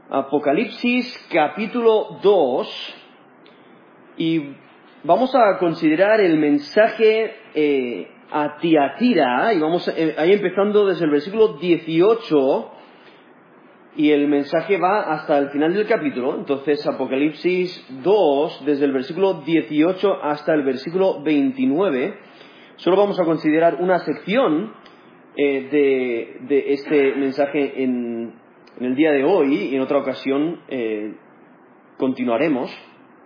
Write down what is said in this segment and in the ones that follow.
Apocalipsis capítulo 2, y vamos a considerar el mensaje a Tiatira, y vamos ahí empezando desde el versículo 18, y el mensaje va hasta el final del capítulo. Entonces Apocalipsis 2, desde el versículo 18 hasta el versículo 29, solo vamos a considerar una sección de este mensaje en el día de hoy, y en otra ocasión continuaremos.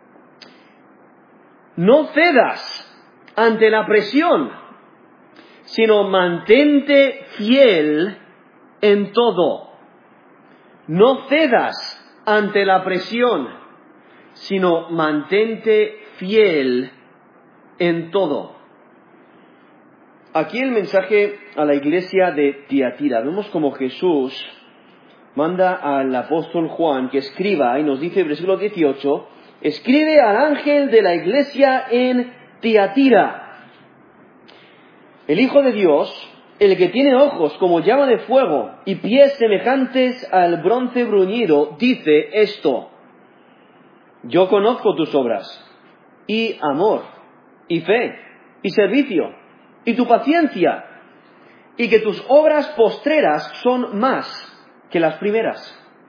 No cedas ante la presión, sino mantente fiel en todo. No cedas ante la presión, sino mantente fiel en todo. Aquí el mensaje a la iglesia de Tiatira. Vemos como Jesús manda al apóstol Juan que escriba, y nos dice el versículo 18, escribe al ángel de la iglesia en Tiatira. El Hijo de Dios, el que tiene ojos como llama de fuego y pies semejantes al bronce bruñido, dice esto: yo conozco tus obras, y amor, y fe, y servicio, y tu paciencia, y que tus obras postreras son más que las primeras.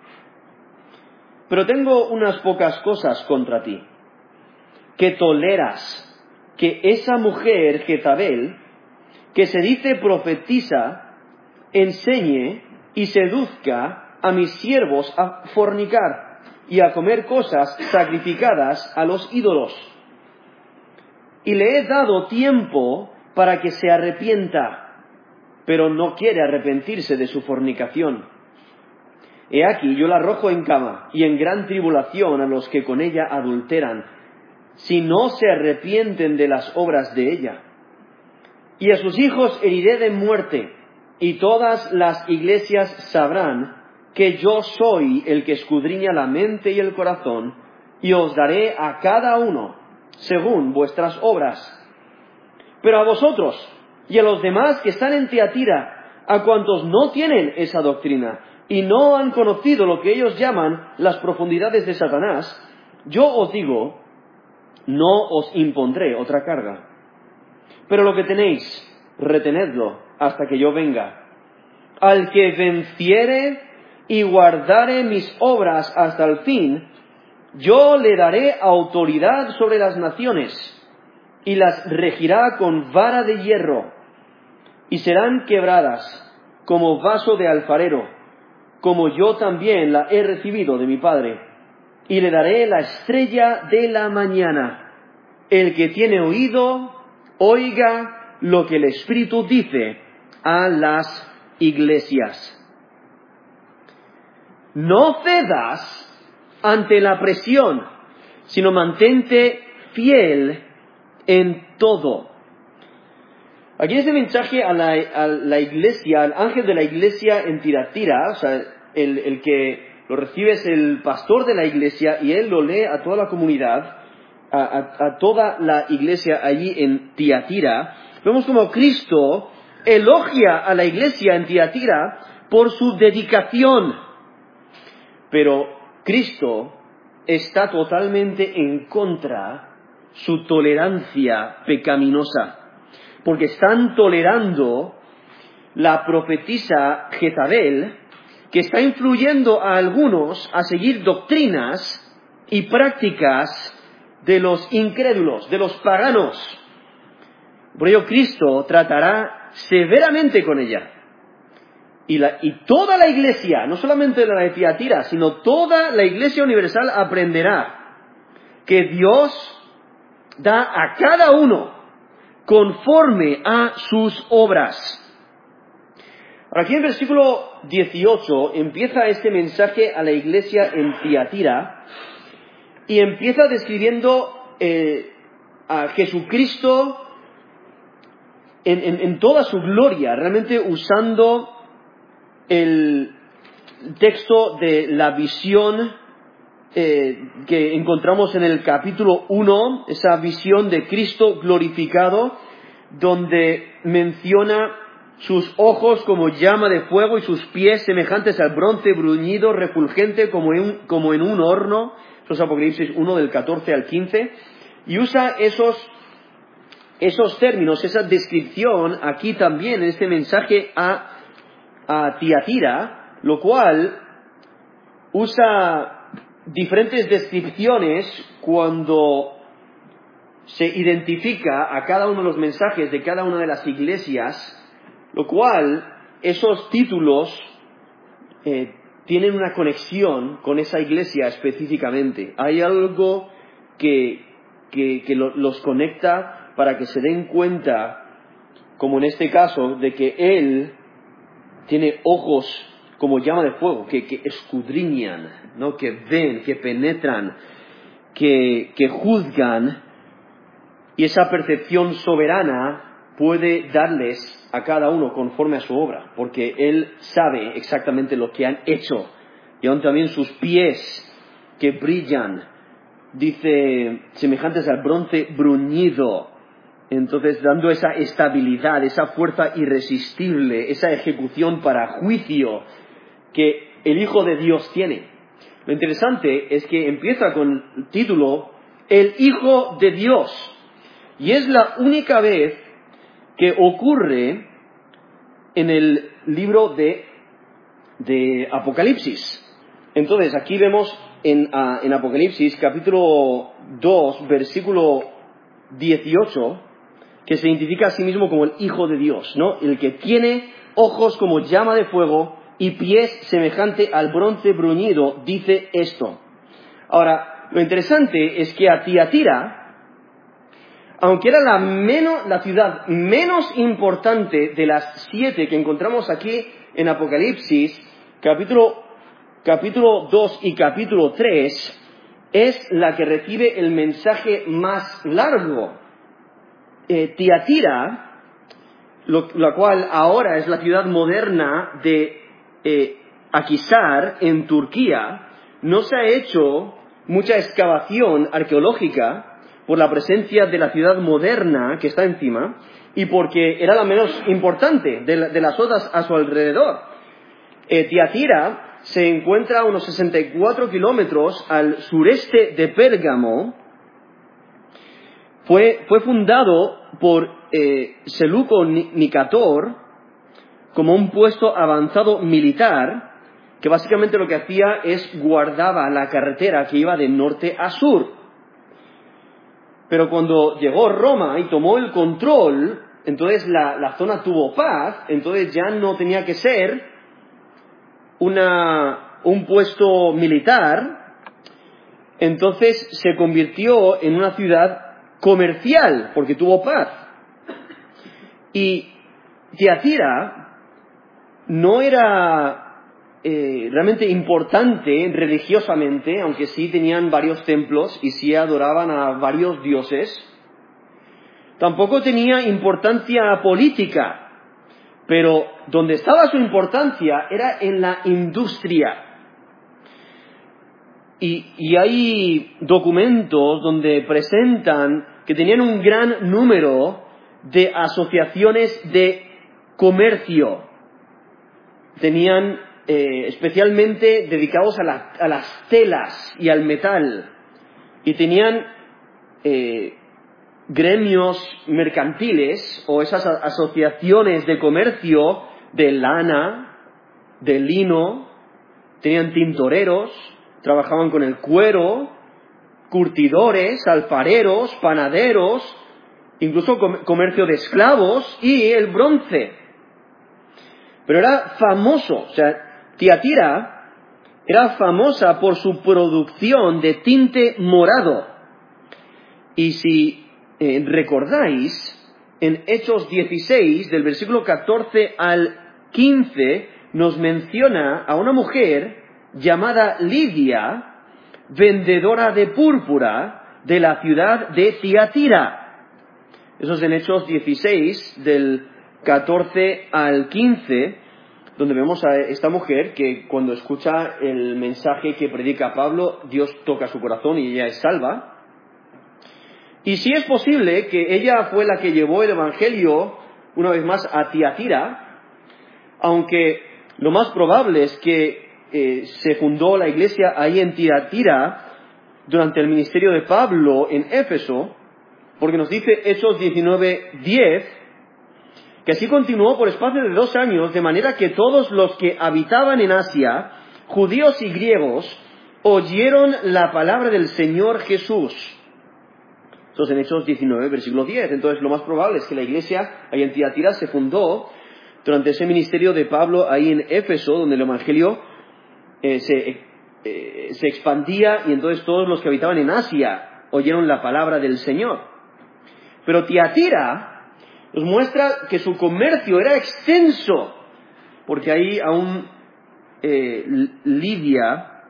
Pero tengo unas pocas cosas contra ti, que toleras que esa mujer Jezabel, que se dice profetiza, enseñe y seduzca a mis siervos a fornicar y a comer cosas sacrificadas a los ídolos. Y le he dado tiempo para que se arrepienta, pero no quiere arrepentirse de su fornicación. He aquí, yo la arrojo en cama y en gran tribulación a los que con ella adulteran, si no se arrepienten de las obras de ella. Y a sus hijos heriré de muerte, y todas las iglesias sabrán que yo soy el que escudriña la mente y el corazón, y os daré a cada uno según vuestras obras. Pero a vosotros y a los demás que están en Tiatira, a cuantos no tienen esa doctrina, y no han conocido lo que ellos llaman las profundidades de Satanás, yo os digo, no os impondré otra carga. Pero lo que tenéis, retenedlo hasta que yo venga. Al que venciere y guardare mis obras hasta el fin, yo le daré autoridad sobre las naciones, y las regirá con vara de hierro, y serán quebradas como vaso de alfarero, como yo también la he recibido de mi Padre, y le daré la estrella de la mañana. El que tiene oído, oiga lo que el Espíritu dice a las iglesias. No cedas ante la presión, sino mantente fiel en todo. Aquí ese mensaje a la iglesia, al ángel de la iglesia en Tiatira, o sea, el que lo recibe es el pastor de la iglesia, y él lo lee a toda la comunidad, a toda la iglesia allí en Tiatira. Vemos como Cristo elogia a la iglesia en Tiatira por su dedicación, pero Cristo está totalmente en contra su tolerancia pecaminosa, porque están tolerando la profetisa Jezabel, que está influyendo a algunos a seguir doctrinas y prácticas de los incrédulos, de los paganos. Por ello Cristo tratará severamente con ella. Y toda la iglesia, no solamente la de Tiatira, sino toda la iglesia universal aprenderá que Dios da a cada uno conforme a sus obras. Aquí en el versículo 18 empieza este mensaje a la iglesia en Tiatira, y empieza describiendo a Jesucristo en toda su gloria, realmente usando el texto de la visión que encontramos en el capítulo 1, esa visión de Cristo glorificado, donde menciona sus ojos como llama de fuego y sus pies semejantes al bronce bruñido, refulgente como en un horno. Eso es Apocalipsis 1 del 14 al 15. Y usa esos términos, esa descripción aquí también en este mensaje a Tiatira, lo cual usa diferentes descripciones cuando se identifica a cada uno de los mensajes de cada una de las iglesias, lo cual esos títulos tienen una conexión con esa iglesia específicamente. Hay algo que los conecta para que se den cuenta, como en este caso, de que Él tiene ojos como llama de fuego, que escudriñan, ¿no? Que ven, que penetran, que juzgan, y esa percepción soberana puede darles a cada uno conforme a su obra, porque Él sabe exactamente lo que han hecho, y aún también sus pies que brillan, dice, semejantes al bronce bruñido. Entonces, dando esa estabilidad, esa fuerza irresistible, esa ejecución para juicio que el Hijo de Dios tiene. Lo interesante es que empieza con el título, El Hijo de Dios. Y es la única vez que ocurre en el libro de Apocalipsis. Entonces, aquí vemos en Apocalipsis, capítulo 2, versículo 18, que se identifica a sí mismo como el Hijo de Dios, ¿no? El que tiene ojos como llama de fuego y pies semejante al bronce bruñido, dice esto. Ahora, lo interesante es que a Tiatira, aunque era la ciudad menos importante de las 7 que encontramos aquí en Apocalipsis, capítulo 2 y capítulo 3, es la que recibe el mensaje más largo. Tiatira, la cual ahora es la ciudad moderna de Akhisar, en Turquía, no se ha hecho mucha excavación arqueológica por la presencia de la ciudad moderna que está encima y porque era la menos importante de las otras a su alrededor. Tiatira se encuentra a unos 64 kilómetros al sureste de Pérgamo. Fue fundado por Seleuco Nicator como un puesto avanzado militar que básicamente lo que hacía es guardaba la carretera que iba de norte a sur. Pero cuando llegó Roma y tomó el control, entonces la zona tuvo paz, entonces ya no tenía que ser un puesto militar, entonces se convirtió en una ciudad comercial, porque tuvo paz. Y Tiatira no era realmente importante religiosamente, aunque sí tenían varios templos y sí adoraban a varios dioses. Tampoco tenía importancia política, pero donde estaba su importancia era en la industria. Y hay documentos donde presentan que tenían un gran número de asociaciones de comercio. Tenían especialmente dedicados a las telas y al metal. Y tenían gremios mercantiles o esas asociaciones de comercio de lana, de lino. Tenían tintoreros, trabajaban con el cuero, curtidores, alfareros, panaderos, incluso comercio de esclavos y el bronce. Pero era famoso, o sea, Tiatira era famosa por su producción de tinte morado. Y si recordáis, en Hechos 16, del versículo 14 al 15, nos menciona a una mujer llamada Lidia, vendedora de púrpura de la ciudad de Tiatira. Eso es en Hechos 16, del 14 al 15, donde vemos a esta mujer que cuando escucha el mensaje que predica Pablo, Dios toca su corazón y ella es salva. Y si es posible que ella fue la que llevó el evangelio una vez más a Tiatira, aunque lo más probable es que se fundó la iglesia ahí en Tiatira durante el ministerio de Pablo en Éfeso, porque nos dice Hechos 19:10, que así continuó por espacio de 2 años, de manera que todos los que habitaban en Asia, judíos y griegos, oyeron la palabra del Señor Jesús. Esto es en Hechos 19, versículo 10. Entonces, lo más probable es que la iglesia ahí en Tiatira se fundó durante ese ministerio de Pablo ahí en Éfeso, donde el evangelio se expandía, y entonces todos los que habitaban en Asia oyeron la palabra del Señor. Pero Tiatira nos muestra que su comercio era extenso, porque ahí aún Lidia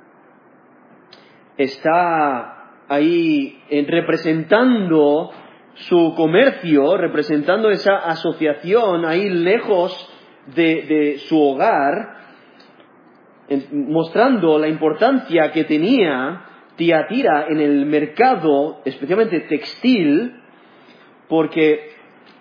está ahí representando su comercio, representando esa asociación ahí lejos de su hogar, mostrando la importancia que tenía Tiatira en el mercado, especialmente textil, porque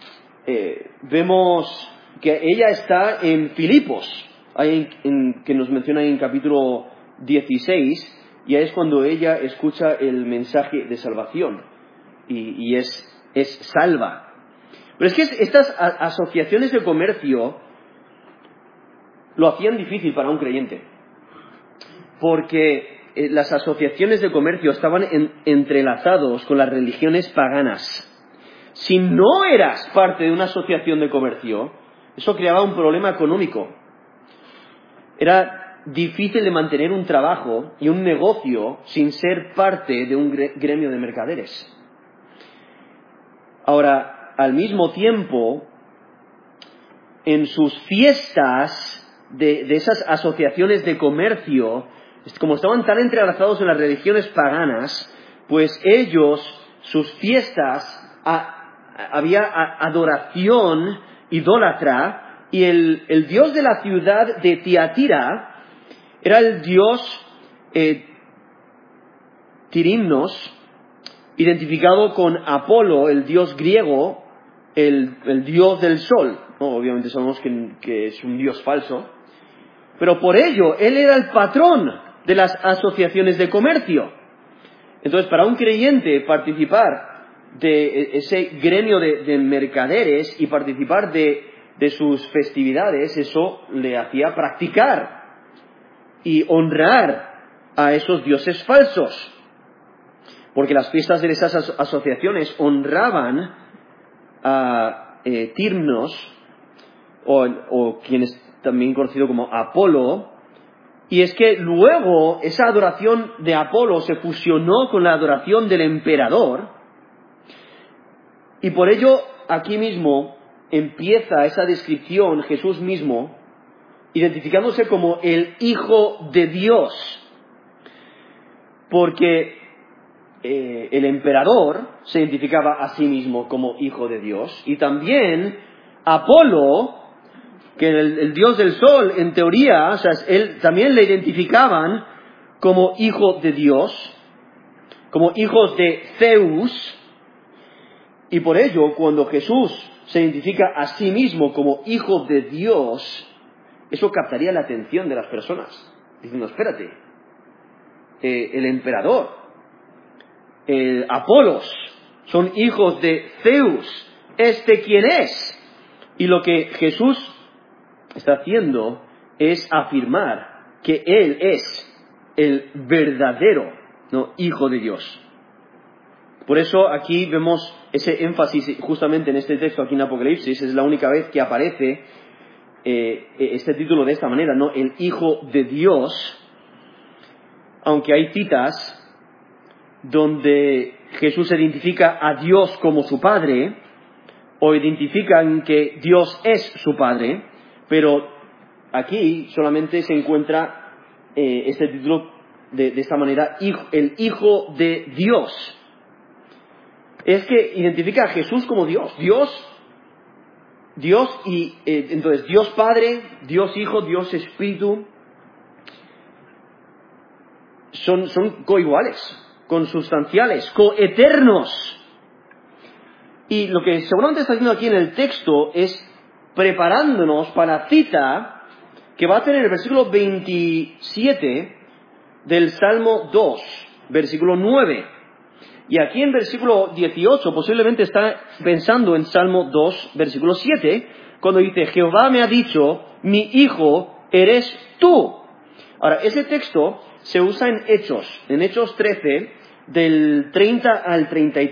vemos que ella está en Filipos, que nos menciona ahí en capítulo 16, y ahí es cuando ella escucha el mensaje de salvación y es salva. Pero es que estas asociaciones de comercio lo hacían difícil para un creyente, porque las asociaciones de comercio estaban entrelazados con las religiones paganas. Si no eras parte de una asociación de comercio, eso creaba un problema económico. Era difícil de mantener un trabajo y un negocio sin ser parte de un gremio de mercaderes. Ahora, al mismo tiempo, en sus fiestas de esas asociaciones de comercio, como estaban tan entrelazados en las religiones paganas, pues ellos, sus fiestas, había adoración idólatra, y el dios de la ciudad de Tiatira era el dios Tirimnos, identificado con Apolo, el dios griego, el dios del sol. No, obviamente sabemos que es un dios falso, pero por ello él era el patrón de las asociaciones de comercio. Entonces, para un creyente participar de ese gremio de mercaderes y participar de sus festividades, eso le hacía practicar y honrar a esos dioses falsos, porque las fiestas de esas asociaciones honraban a Tirnos, o quien es también conocido como Apolo. Y es que luego esa adoración de Apolo se fusionó con la adoración del emperador, y por ello aquí mismo empieza esa descripción Jesús mismo identificándose como el Hijo de Dios, porque el emperador se identificaba a sí mismo como Hijo de Dios, y también Apolo, que el dios del sol, en teoría, o sea, él también le identificaban como Hijo de Dios, como hijos de Zeus. Y por ello, cuando Jesús se identifica a sí mismo como Hijo de Dios, eso captaría la atención de las personas, diciendo, espérate, el emperador, el Apolos, son hijos de Zeus, ¿este quién es? Y lo que Jesús está haciendo es afirmar que Él es el verdadero, ¿no?, Hijo de Dios. Por eso aquí vemos ese énfasis justamente en este texto aquí en Apocalipsis. Es la única vez que aparece este título de esta manera, ¿no?, el Hijo de Dios, aunque hay citas donde Jesús identifica a Dios como su Padre, o identifican que Dios es su Padre, pero aquí solamente se encuentra este título de esta manera, el Hijo de Dios. Es que identifica a Jesús como Dios. Dios y entonces Dios Padre, Dios Hijo, Dios Espíritu son coiguales, consustanciales, coeternos. Y lo que seguramente está haciendo aquí en el texto es preparándonos para la cita que va a tener el versículo 27 del Salmo 2, versículo 9. Y aquí en versículo 18 posiblemente está pensando en Salmo 2, versículo 7, cuando dice, Jehová me ha dicho, mi hijo eres tú. Ahora, ese texto se usa en Hechos 13, del 30 al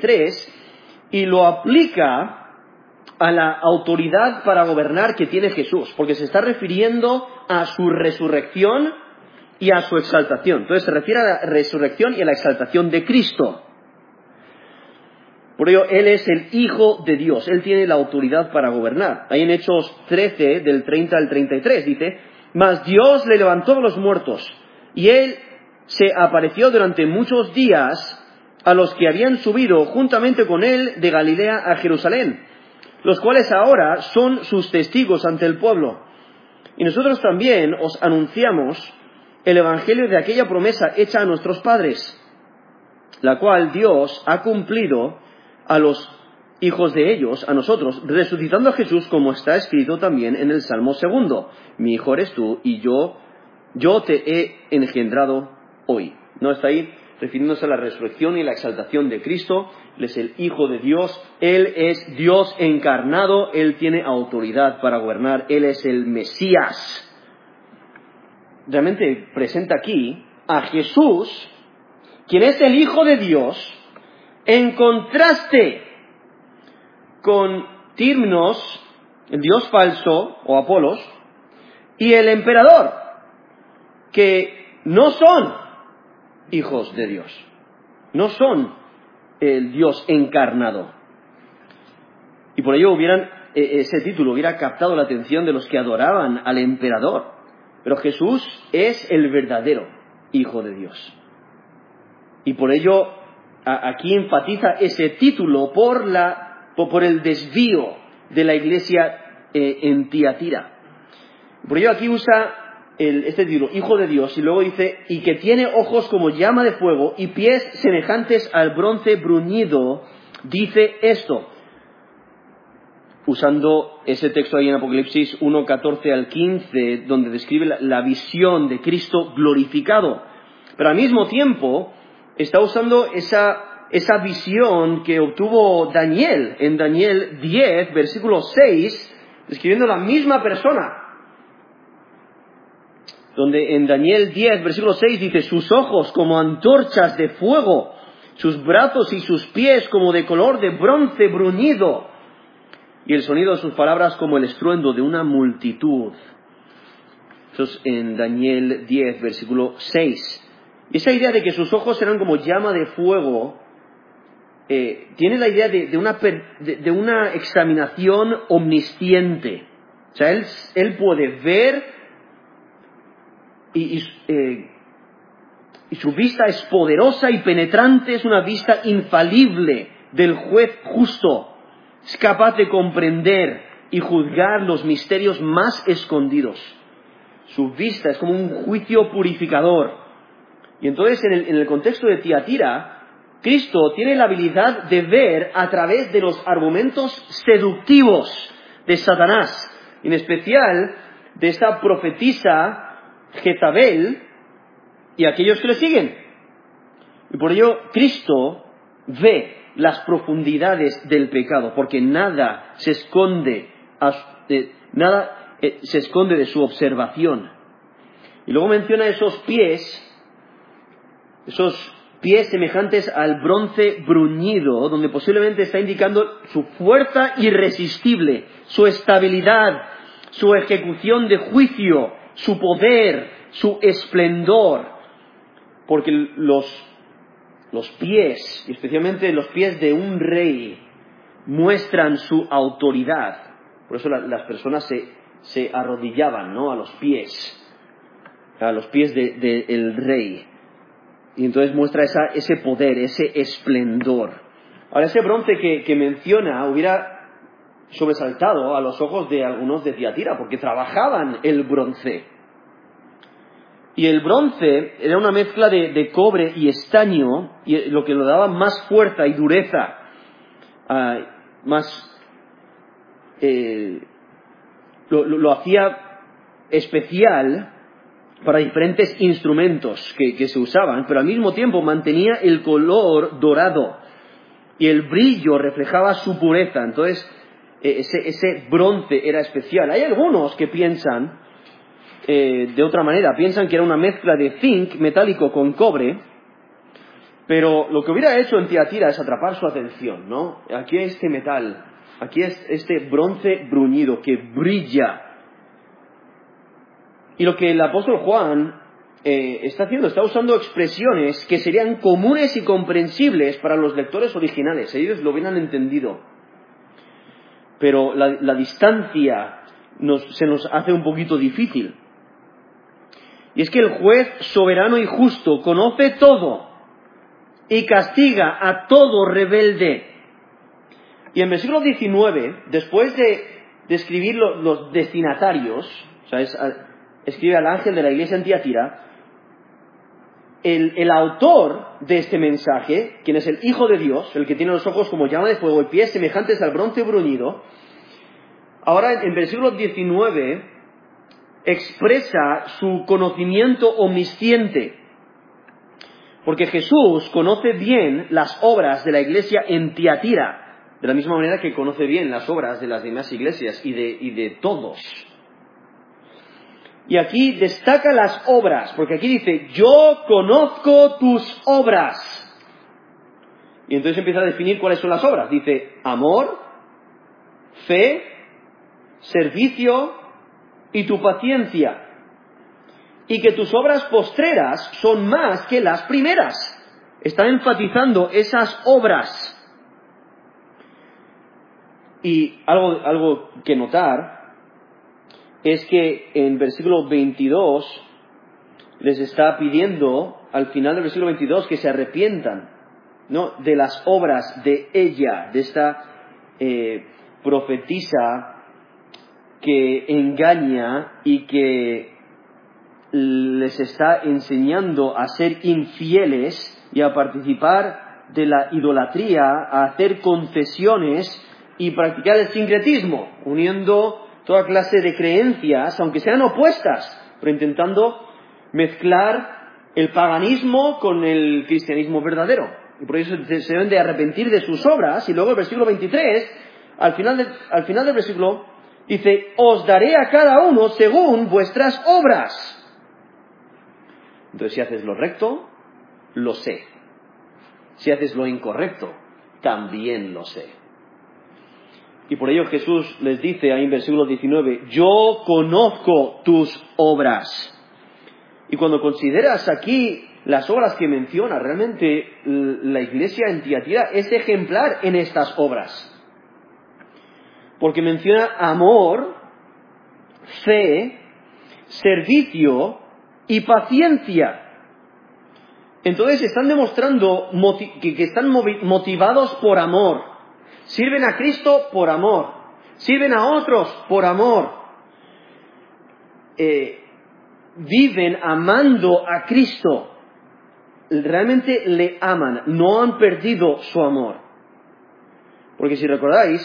33, y lo aplica a la autoridad para gobernar que tiene Jesús, porque se está refiriendo a su resurrección y a su exaltación. Entonces se refiere a la resurrección y a la exaltación de Cristo. Por ello, Él es el Hijo de Dios, Él tiene la autoridad para gobernar. Ahí en Hechos 13, del 30 al 33, dice, mas Dios le levantó de los muertos, y Él se apareció durante muchos días a los que habían subido juntamente con Él de Galilea a Jerusalén, los cuales ahora son sus testigos ante el pueblo. Y nosotros también os anunciamos el evangelio de aquella promesa hecha a nuestros padres, la cual Dios ha cumplido a los hijos de ellos, a nosotros, resucitando a Jesús, como está escrito también en el Salmo 2. Mi hijo eres tú y yo te he engendrado hoy. ¿No está ahí? Refiriéndose a la resurrección y la exaltación de Cristo. Él es el Hijo de Dios, Él es Dios encarnado, Él tiene autoridad para gobernar, Él es el Mesías. Realmente presenta aquí a Jesús, quien es el Hijo de Dios, en contraste con Tirnos, el dios falso, o Apolos, y el emperador, que no son hijos de Dios, no son el Dios encarnado. Y por ello ese título hubiera captado la atención de los que adoraban al emperador. Pero Jesús es el verdadero Hijo de Dios. Y por ello aquí enfatiza ese título por el desvío de la iglesia en Tiatira. Por ello aquí usa este título, Hijo de Dios, y luego dice, y que tiene ojos como llama de fuego y pies semejantes al bronce bruñido, dice esto, usando ese texto ahí en Apocalipsis 1, 14 al 15, donde describe la visión de Cristo glorificado. Pero al mismo tiempo está usando esa visión que obtuvo Daniel, en Daniel 10, versículo 6, describiendo la misma persona. Donde en Daniel 10, versículo 6 dice, sus ojos como antorchas de fuego, sus brazos y sus pies como de color de bronce bruñido, y el sonido de sus palabras como el estruendo de una multitud. Eso es en Daniel 10, versículo 6. Y esa idea de que sus ojos eran como llama de fuego, tiene la idea de una examinación omnisciente. O sea, él puede ver y su vista es poderosa y penetrante, es una vista infalible del juez justo. Es capaz de comprender y juzgar los misterios más escondidos. Su vista es como un juicio purificador. Y entonces en el contexto de Tiatira, Cristo tiene la habilidad de ver a través de los argumentos seductivos de Satanás, en especial de esta profetisa Jezabel y aquellos que le siguen. Y por ello Cristo ve las profundidades del pecado, porque nada se esconde de su observación. Y luego menciona esos pies semejantes al bronce bruñido, donde posiblemente está indicando su fuerza irresistible, su estabilidad, su ejecución de juicio, su poder, su esplendor, porque los pies, y especialmente los pies de un rey, muestran su autoridad. Por eso las personas se arrodillaban, ¿no?, a los pies del rey. Y entonces muestra ese poder, ese esplendor. Ahora, ese bronce que menciona hubiera sobresaltado a los ojos de algunos de Tiatira, porque trabajaban el bronce. Y el bronce era una mezcla de cobre y estaño, y lo que le daba más fuerza y dureza, lo hacía especial para diferentes instrumentos que se usaban, pero al mismo tiempo mantenía el color dorado y el brillo reflejaba su pureza. Entonces, ese bronce era especial. Hay algunos que piensan de otra manera, piensan que era una mezcla de zinc metálico con cobre, pero lo que hubiera hecho en Tiatira es atrapar su atención, ¿no? Aquí hay este metal, aquí es este bronce bruñido que brilla. Y lo que el apóstol Juan está haciendo, está usando expresiones que serían comunes y comprensibles para los lectores originales. Ellos lo hubieran entendido. Pero la distancia se nos hace un poquito difícil. Y es que el juez soberano y justo conoce todo y castiga a todo rebelde. Y en versículo 19, después de describir los destinatarios, o sea, escribe al ángel de la iglesia en Tiatira, el autor de este mensaje, quien es el Hijo de Dios, el que tiene los ojos como llama de fuego y pies semejantes al bronce bruñido, ahora en versículo 19 expresa su conocimiento omnisciente, porque Jesús conoce bien las obras de la iglesia en Tiatira, de la misma manera que conoce bien las obras de las demás iglesias y de todos. Y aquí destaca las obras, porque aquí dice, yo conozco tus obras. Y entonces empieza a definir cuáles son las obras. Dice, amor, fe, servicio y tu paciencia. Y que tus obras postreras son más que las primeras. Está enfatizando esas obras. Y algo que notar es que en versículo 22 les está pidiendo, al final del versículo 22, que se arrepientan, ¿no?, de las obras de ella, de esta profetisa que engaña y que les está enseñando a ser infieles y a participar de la idolatría, a hacer concesiones y practicar el sincretismo, uniendo toda clase de creencias, aunque sean opuestas, pero intentando mezclar el paganismo con el cristianismo verdadero. Y por eso se deben de arrepentir de sus obras. Y luego el versículo 23, al final del versículo, dice, os daré a cada uno según vuestras obras. Entonces, si haces lo recto, lo sé. Si haces lo incorrecto, también lo sé. Y por ello Jesús les dice ahí en versículo 19, yo conozco tus obras. Y cuando consideras aquí las obras que menciona, realmente la iglesia en Tiatira es ejemplar en estas obras. Porque menciona amor, fe, servicio y paciencia. Entonces están demostrando que están motivados por amor. Sirven a Cristo por amor. Sirven a otros por amor. Viven amando a Cristo. Realmente le aman. No han perdido su amor. Porque si recordáis,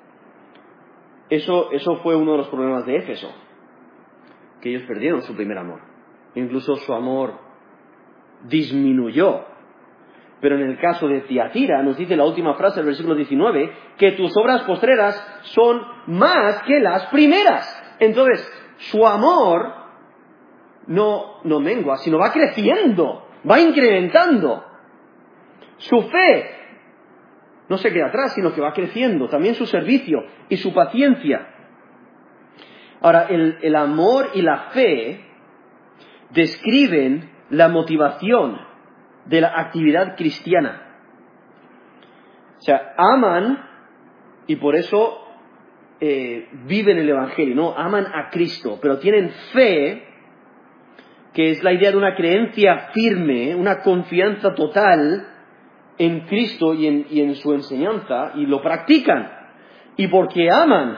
eso fue uno de los problemas de Éfeso. Que ellos perdieron su primer amor. Incluso su amor disminuyó. Pero en el caso de Tiatira, nos dice la última frase del versículo 19, que tus obras postreras son más que las primeras. Entonces, su amor no mengua, sino va creciendo, va incrementando. Su fe no se queda atrás, sino que va creciendo. También su servicio y su paciencia. Ahora, el amor y la fe describen la motivación de la actividad cristiana. O sea, aman y por eso viven el Evangelio, ¿no? Aman a Cristo, pero tienen fe, que es la idea de una creencia firme, una confianza total en Cristo y en su enseñanza, y lo practican. Y porque aman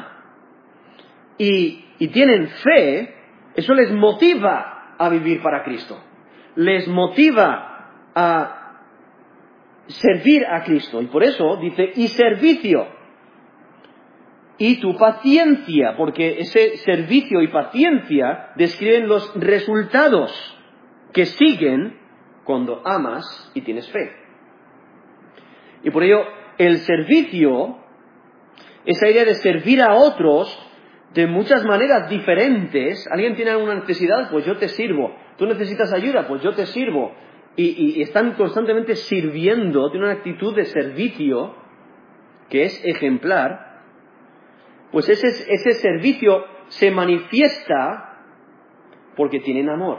y tienen fe, eso les motiva a vivir para Cristo. Les motiva a servir a Cristo. Y por eso dice, y servicio. y tu paciencia, porque ese servicio y paciencia describen los resultados que siguen cuando amas y tienes fe. Y por ello, el servicio, esa idea de servir a otros de muchas maneras diferentes. Alguien tiene alguna necesidad, pues yo te sirvo. Tú necesitas ayuda, pues yo te sirvo. Y están constantemente sirviendo, tienen una actitud de servicio que es ejemplar. Pues ese servicio se manifiesta porque tienen amor.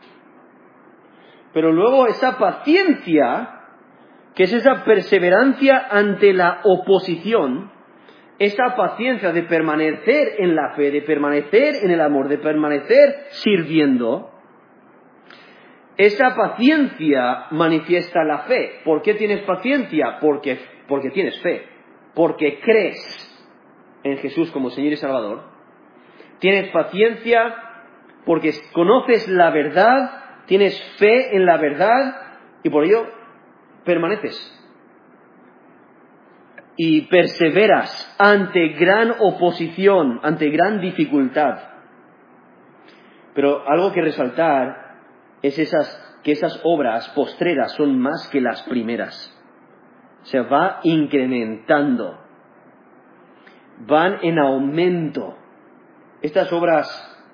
Pero luego esa paciencia, que es esa perseverancia ante la oposición, esa paciencia de permanecer en la fe, de permanecer en el amor, de permanecer sirviendo, esa paciencia manifiesta la fe. ¿Por qué tienes paciencia? Porque tienes fe, porque crees en Jesús como Señor y Salvador. Tienes paciencia porque conoces la verdad, tienes fe en la verdad y por ello permaneces. Y perseveras ante gran oposición, ante gran dificultad. Pero algo que resaltar es que esas obras postreras son más que las primeras. Se va incrementando. Van en aumento. Estas obras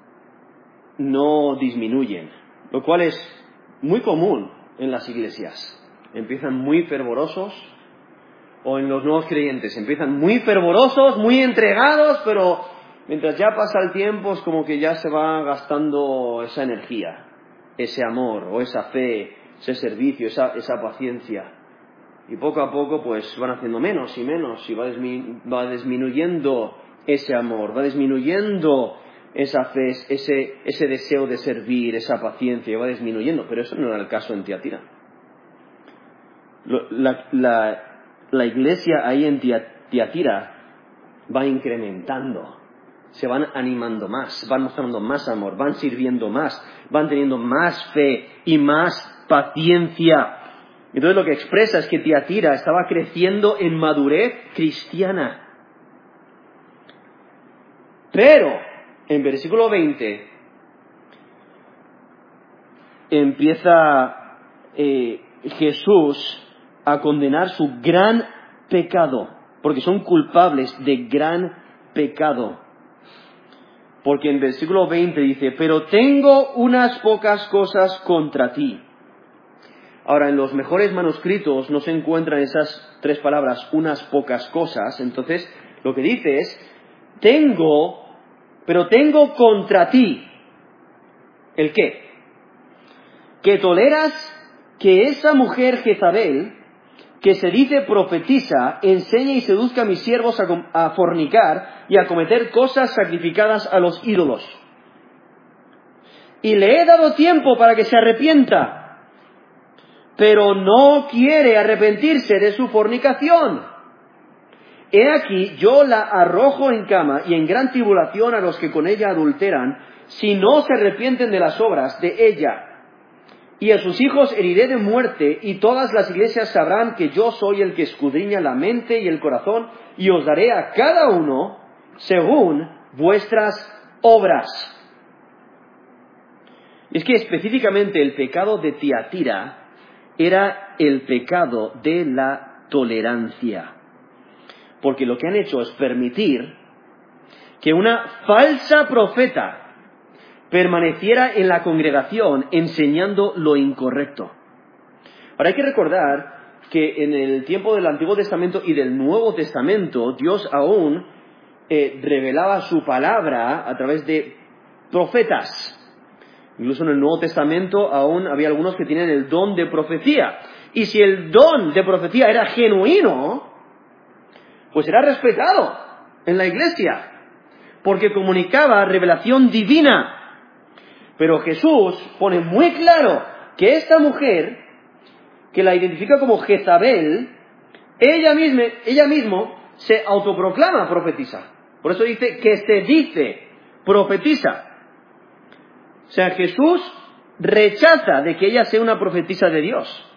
no disminuyen, lo cual es muy común en las iglesias. Empiezan muy fervorosos, o en los nuevos creyentes, empiezan muy fervorosos, muy entregados, pero mientras ya pasa el tiempo es como que ya se va gastando esa energía, ese amor, o esa fe, ese servicio, esa paciencia. Y poco a poco pues van haciendo menos y menos, y va disminuyendo ese amor, va disminuyendo esa fe, ese deseo de servir, esa paciencia, va disminuyendo. Pero eso no era el caso en Tiatira. La iglesia ahí en Tiatira va incrementando, se van animando más, van mostrando más amor, van sirviendo más, van teniendo más fe y más paciencia. Entonces lo que expresa es que Tiatira estaba creciendo en madurez cristiana. Pero en versículo 20 empieza Jesús a condenar su gran pecado, porque son culpables de gran pecado. Porque en versículo 20 dice, pero tengo unas pocas cosas contra ti. Ahora, en los mejores manuscritos no se encuentran esas tres palabras, unas pocas cosas. Entonces, lo que dice es, pero tengo contra ti. ¿El qué? Que toleras que esa mujer Jezabel, que se dice profetiza, enseñe y seduzca a mis siervos a fornicar y a cometer cosas sacrificadas a los ídolos. Y le he dado tiempo para que se arrepienta, pero no quiere arrepentirse de su fornicación. He aquí, yo la arrojo en cama y en gran tribulación a los que con ella adulteran, si no se arrepienten de las obras de ella. Y a sus hijos heriré de muerte, y todas las iglesias sabrán que yo soy el que escudriña la mente y el corazón, y os daré a cada uno según vuestras obras. Y es que específicamente el pecado de Tiatira era el pecado de la tolerancia. Porque lo que han hecho es permitir que una falsa profeta permaneciera en la congregación enseñando lo incorrecto. Ahora hay que recordar que en el tiempo del Antiguo Testamento y del Nuevo Testamento, Dios aún revelaba su palabra a través de profetas. Incluso en el Nuevo Testamento aún había algunos que tenían el don de profecía. Y si el don de profecía era genuino, pues era respetado en la iglesia, porque comunicaba revelación divina. Pero Jesús pone muy claro que esta mujer, que la identifica como Jezabel, ella misma se autoproclama profetisa. Por eso dice que se dice profetisa. O sea, Jesús rechaza de que ella sea una profetisa de Dios.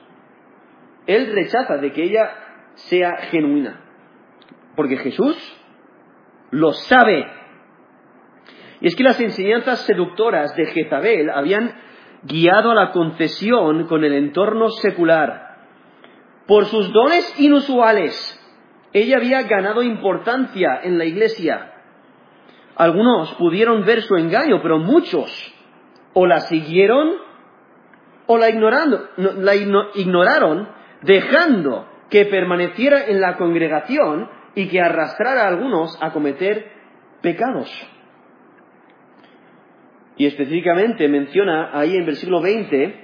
Él rechaza de que ella sea genuina. Porque Jesús lo sabe. Y es que las enseñanzas seductoras de Jezabel habían guiado a la concesión con el entorno secular. Por sus dones inusuales, ella había ganado importancia en la iglesia. Algunos pudieron ver su engaño, pero muchos o la siguieron o la ignoraron, dejando que permaneciera en la congregación y que arrastrara a algunos a cometer pecados. Y específicamente menciona ahí en versículo 20,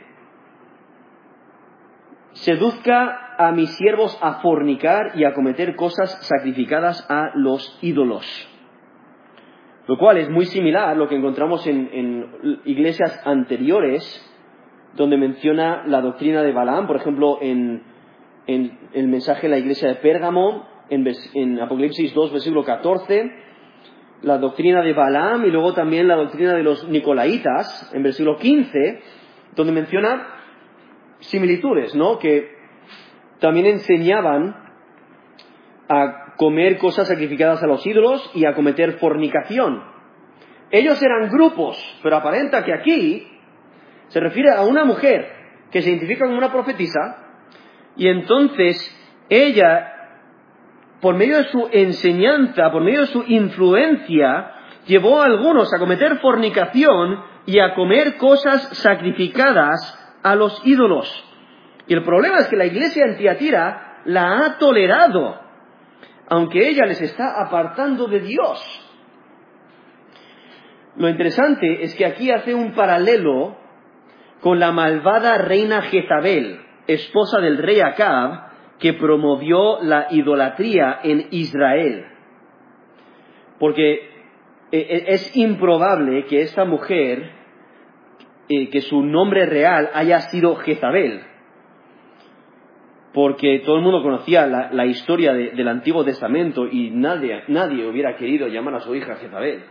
seduzca a mis siervos a fornicar y a cometer cosas sacrificadas a los ídolos. Lo cual es muy similar a lo que encontramos en iglesias anteriores, donde menciona la doctrina de Balaam, por ejemplo, en el mensaje de la iglesia de Pérgamo, en Apocalipsis 2, versículo 14, la doctrina de Balaam y luego también la doctrina de los Nicolaitas, en versículo 15, donde menciona similitudes, ¿no? Que también enseñaban a comer cosas sacrificadas a los ídolos y a cometer fornicación. Ellos eran grupos, pero aparenta que aquí se refiere a una mujer que se identifica como una profetisa, y entonces ella, por medio de su enseñanza, por medio de su influencia, llevó a algunos a cometer fornicación y a comer cosas sacrificadas a los ídolos. Y el problema es que la iglesia en Tiatira la ha tolerado, aunque ella les está apartando de Dios. Lo interesante es que aquí hace un paralelo con la malvada reina Jezabel, esposa del rey Acab, que promovió la idolatría en Israel. Porque es improbable que esta mujer, que su nombre real haya sido Jezabel, porque todo el mundo conocía la historia del Antiguo Testamento y nadie hubiera querido llamar a su hija Jezabel.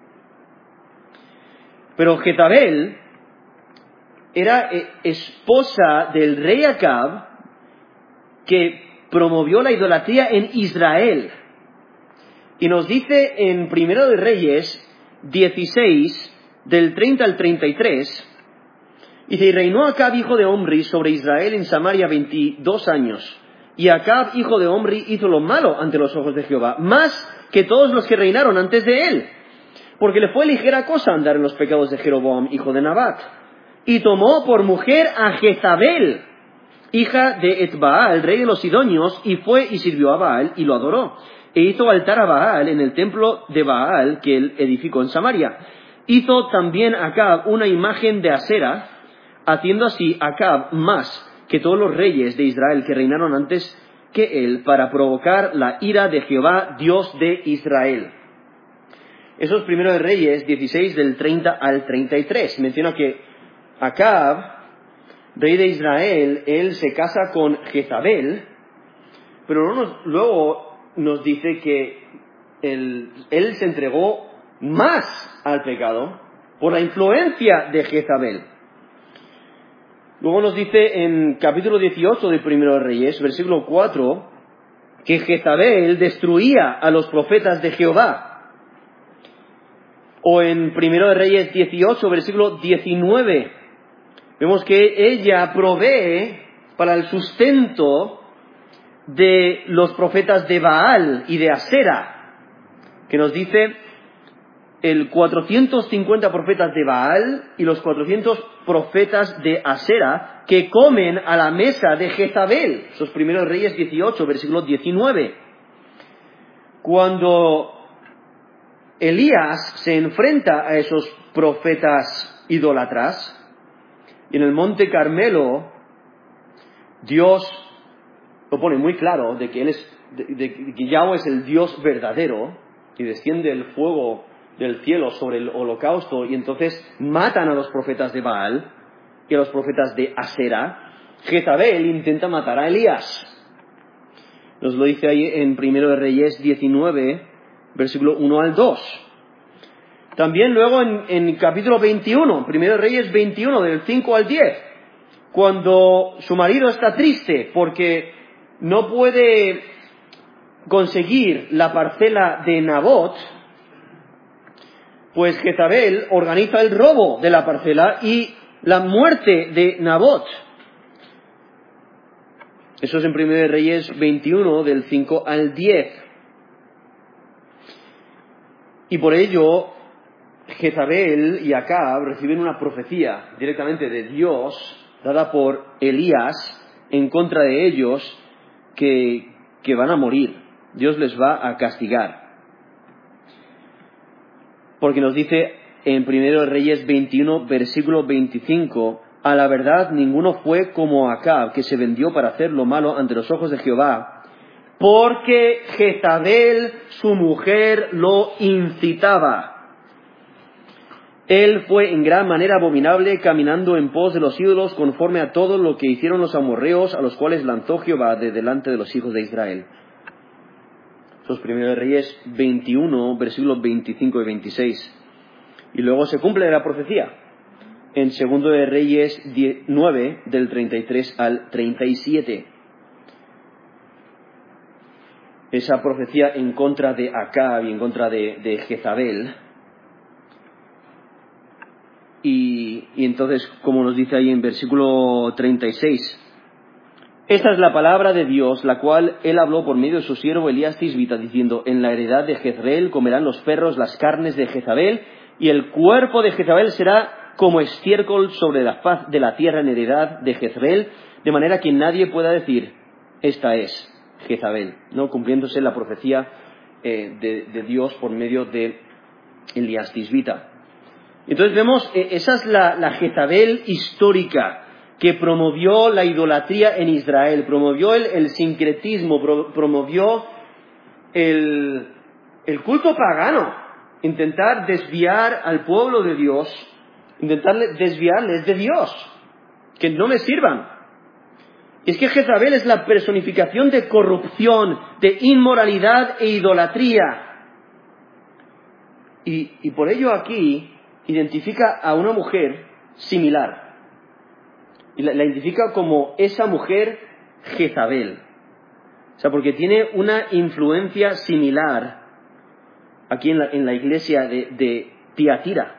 Pero Jezabel era esposa del rey Acab, que promovió la idolatría en Israel. Y nos dice en Primero de Reyes 16, del 30 al 33, dice, y reinó Acab, hijo de Omri, sobre Israel en Samaria 22 años. Y Acab, hijo de Omri, hizo lo malo ante los ojos de Jehová, más que todos los que reinaron antes de él, porque le fue ligera cosa andar en los pecados de Jeroboam, hijo de Nabat. Y tomó por mujer a Jezabel, hija de Etbaal, rey de los Sidonios, y fue y sirvió a Baal y lo adoró. E hizo altar a Baal en el templo de Baal que él edificó en Samaria. Hizo también Acab una imagen de Asera, haciendo así Acab más que todos los reyes de Israel que reinaron antes que él, para provocar la ira de Jehová, Dios de Israel. Eso es Primero de Reyes 16, del 30 al 33. Menciona que Acab, rey de Israel, él se casa con Jezabel, pero luego nos dice que él se entregó más al pecado por la influencia de Jezabel. Luego nos dice en capítulo 18 de Primero de Reyes, versículo 4, que Jezabel destruía a los profetas de Jehová. O en Primero de Reyes 18, versículo 19, vemos que ella provee para el sustento de los profetas de Baal y de Asera, que nos dice el 450 profetas de Baal y los 400 profetas de Asera que comen a la mesa de Jezabel. Esos Primeros Reyes 18, versículo 19. Cuando Elías se enfrenta a esos profetas idólatras, y en el monte Carmelo, Dios lo pone muy claro de que que Yahweh es el Dios verdadero, y desciende el fuego del cielo sobre el holocausto, y entonces matan a los profetas de Baal y a los profetas de Asera. Jezabel intenta matar a Elías. Nos lo dice ahí en Primero de Reyes 19, versículo 1 al 2. También luego en capítulo 21, Primero de Reyes 21, del 5 al 10, cuando su marido está triste porque no puede conseguir la parcela de Nabot, pues Jezabel organiza el robo de la parcela y la muerte de Nabot. Eso es en 1 Reyes 21, del 5 al 10. Y por ello, Jezabel y Acab reciben una profecía directamente de Dios, dada por Elías, en contra de ellos, que van a morir. Dios les va a castigar. Porque nos dice en 1 Reyes 21, versículo 25, a la verdad ninguno fue como Acab, que se vendió para hacer lo malo ante los ojos de Jehová, porque Jezabel, su mujer, lo incitaba. Él fue en gran manera abominable, caminando en pos de los ídolos, conforme a todo lo que hicieron los amorreos, a los cuales lanzó Jehová de delante de los hijos de Israel. Eso es 1 Reyes 21, versículos 25 y 26. Y luego se cumple la profecía en 2 Reyes 9, del 33 al 37. Esa profecía en contra de Acab y en contra de Jezabel. Y entonces, como nos dice ahí en versículo 36, esta es la palabra de Dios, la cual él habló por medio de su siervo Elías Tisbita, diciendo, en la heredad de Jezreel comerán los perros las carnes de Jezabel, y el cuerpo de Jezabel será como estiércol sobre la faz de la tierra en heredad de Jezreel, de manera que nadie pueda decir, esta es Jezabel, ¿no? Cumpliéndose la profecía de Dios por medio de Elías Tisbita. Entonces vemos, esa es la Jezabel histórica, que promovió la idolatría en Israel, promovió el sincretismo, promovió el culto pagano, intentar desviar al pueblo de Dios, intentar desviarles de Dios, que no me sirvan. Es que Jezabel es la personificación de corrupción, de inmoralidad e idolatría. Y por ello aquí identifica a una mujer similar. Y la identifica como esa mujer Jezabel. O sea, porque tiene una influencia similar aquí en la iglesia de Tiatira.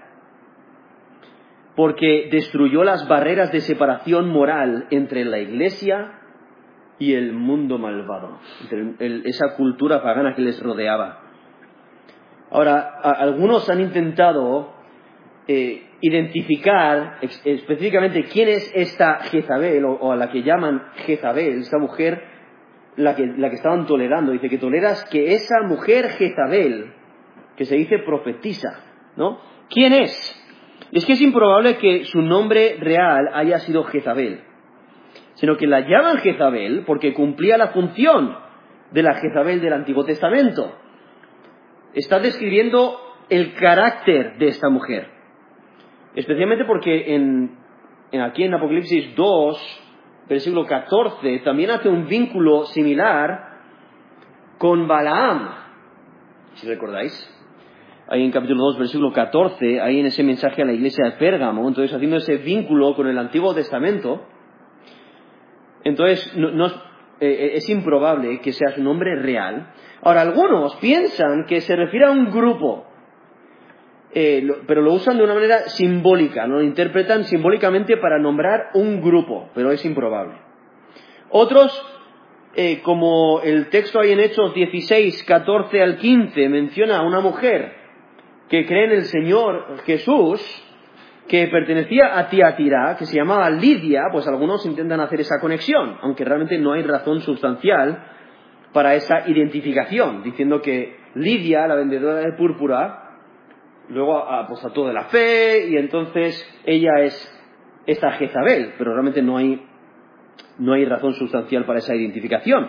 Porque destruyó las barreras de separación moral entre la iglesia y el mundo malvado, entre esa cultura pagana que les rodeaba. Ahora, algunos han intentado identificar específicamente quién es esta Jezabel, o a la que llaman Jezabel, esta mujer, la que estaban tolerando. Dice que toleras que esa mujer Jezabel, que se dice profetisa, ¿no? ¿Quién es? Es que es improbable que su nombre real haya sido Jezabel, sino que la llaman Jezabel porque cumplía la función de la Jezabel del Antiguo Testamento. Está describiendo el carácter de esta mujer, especialmente porque aquí en Apocalipsis 2, versículo 14, también hace un vínculo similar con Balaam, si recordáis. Ahí en capítulo 2, versículo 14, ahí en ese mensaje a la iglesia de Pérgamo, entonces haciendo ese vínculo con el Antiguo Testamento. Entonces es improbable que sea su nombre real. Ahora, algunos piensan que se refiere a un grupo, pero lo usan de una manera simbólica, ¿no? Lo interpretan simbólicamente para nombrar un grupo, pero es improbable. Otros, como el texto ahí en Hechos 16, 14 al 15, menciona a una mujer que cree en el Señor Jesús, que pertenecía a Tiatira, que se llamaba Lidia, pues algunos intentan hacer esa conexión, aunque realmente no hay razón sustancial para esa identificación, diciendo que Lidia, la vendedora de púrpura, luego apostató de la fe, y entonces ella es esta Jezabel, pero realmente no hay razón sustancial para esa identificación.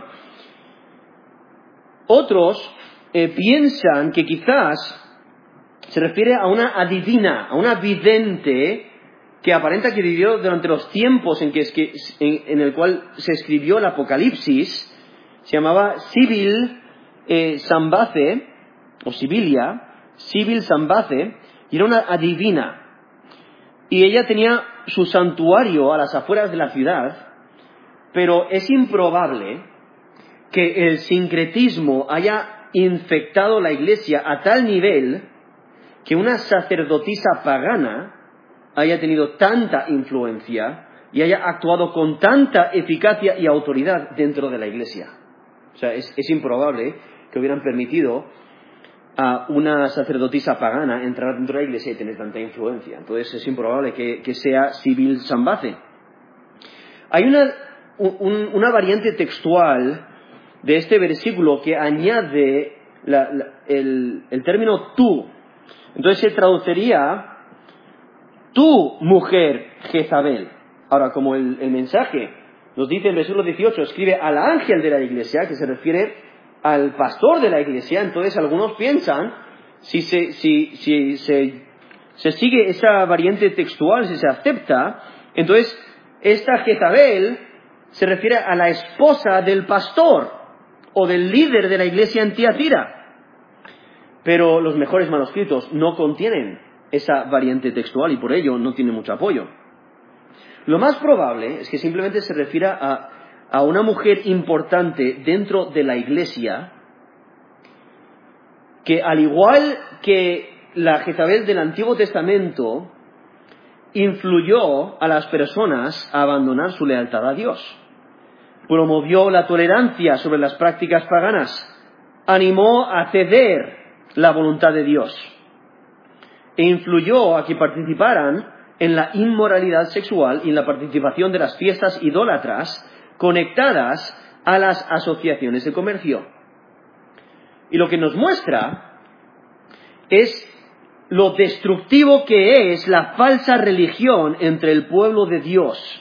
Otros piensan que quizás se refiere a una adivina, a una vidente que aparenta que vivió durante los tiempos en el cual se escribió el Apocalipsis. Se llamaba Sibyl Sambace, o Sibilia, Sibyl Sambace, y era una adivina. Y ella tenía su santuario a las afueras de la ciudad, pero es improbable que el sincretismo haya infectado la Iglesia a tal nivel que una sacerdotisa pagana haya tenido tanta influencia y haya actuado con tanta eficacia y autoridad dentro de la Iglesia. O sea, es improbable que hubieran permitido a una sacerdotisa pagana entrar dentro de la Iglesia y tener tanta influencia. Entonces es improbable que sea Sibyl Zambace. Hay una variante textual de este versículo que añade el término tú. Entonces se traduciría tú, mujer Jezabel. Ahora, como el mensaje nos dice en el versículo 18, escribe al ángel de la Iglesia, que se refiere al pastor de la Iglesia, entonces algunos piensan, si se sigue esa variante textual, si se acepta, entonces esta Jezabel se refiere a la esposa del pastor o del líder de la Iglesia en Tiatira. Pero los mejores manuscritos no contienen esa variante textual y por ello no tiene mucho apoyo. Lo más probable es que simplemente se refiera a una mujer importante dentro de la Iglesia que, al igual que la Jezabel del Antiguo Testamento, influyó a las personas a abandonar su lealtad a Dios. Promovió la tolerancia sobre las prácticas paganas. Animó a ceder la voluntad de Dios. E influyó a que participaran en la inmoralidad sexual y en la participación de las fiestas idólatras conectadas a las asociaciones de comercio. Y lo que nos muestra es lo destructivo que es la falsa religión entre el pueblo de Dios.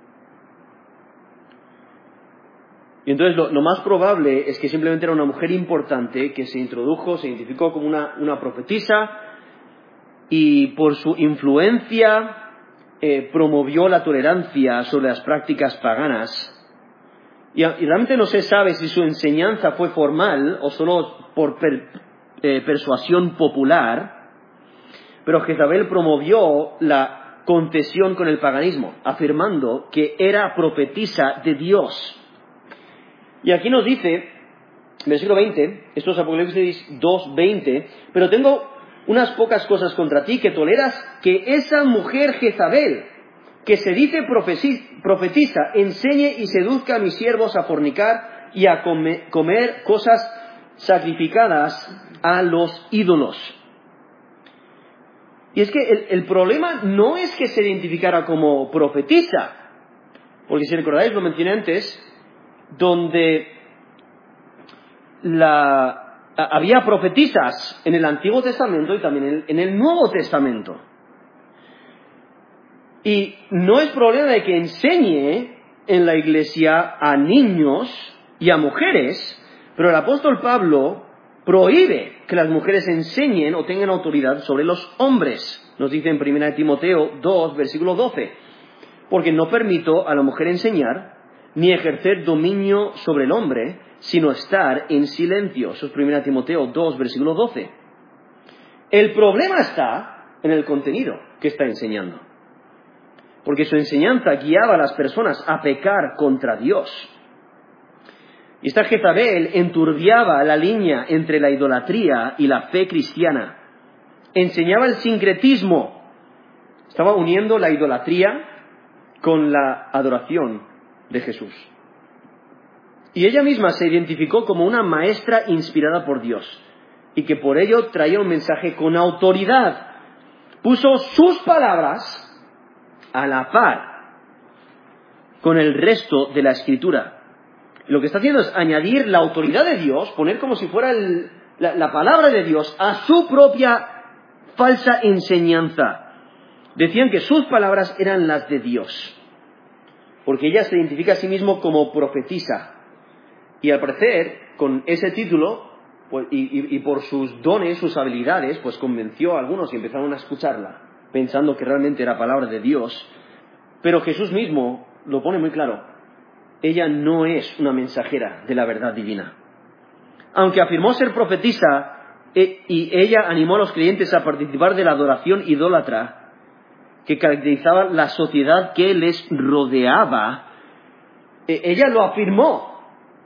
Y entonces lo más probable es que simplemente era una mujer importante que se introdujo, se identificó como una profetisa y por su influencia promovió la tolerancia sobre las prácticas paganas. Y realmente no se sabe si su enseñanza fue formal o solo por persuasión popular, pero Jezabel promovió la concesión con el paganismo, afirmando que era profetisa de Dios. Y aquí nos dice, versículo 20, esto es Apocalipsis 2:20, pero tengo unas pocas cosas contra ti, que toleras que esa mujer Jezabel, que se dice profetiza, enseñe y seduzca a mis siervos a fornicar y a comer cosas sacrificadas a los ídolos. Y es que el problema no es que se identificara como profetisa, porque si recordáis, lo mencioné antes, donde había profetisas en el Antiguo Testamento y también en el Nuevo Testamento. Y no es problema de que enseñe en la Iglesia a niños y a mujeres, pero el apóstol Pablo prohíbe que las mujeres enseñen o tengan autoridad sobre los hombres. Nos dice en 1 Timoteo 2, versículo 12, porque no permito a la mujer enseñar ni ejercer dominio sobre el hombre, sino estar en silencio. Eso es 1 Timoteo 2, versículo 12. El problema está en el contenido que está enseñando, porque su enseñanza guiaba a las personas a pecar contra Dios. Y esta Jezabel enturbiaba la línea entre la idolatría y la fe cristiana. Enseñaba el sincretismo. Estaba uniendo la idolatría con la adoración de Jesús. Y ella misma se identificó como una maestra inspirada por Dios y que por ello traía un mensaje con autoridad. Puso sus palabras a la par con el resto de la Escritura. Lo que está haciendo es añadir la autoridad de Dios, poner como si fuera la palabra de Dios a su propia falsa enseñanza. Decían que sus palabras eran las de Dios, porque ella se identifica a sí misma como profetisa. Y al parecer, con ese título, pues, y por sus dones, sus habilidades, pues convenció a algunos y empezaron a escucharla, pensando que realmente era palabra de Dios. Pero Jesús mismo lo pone muy claro. Ella no es una mensajera de la verdad divina. Aunque afirmó ser profetisa y ella animó a los creyentes a participar de la adoración idólatra que caracterizaba la sociedad que les rodeaba, ella lo afirmó.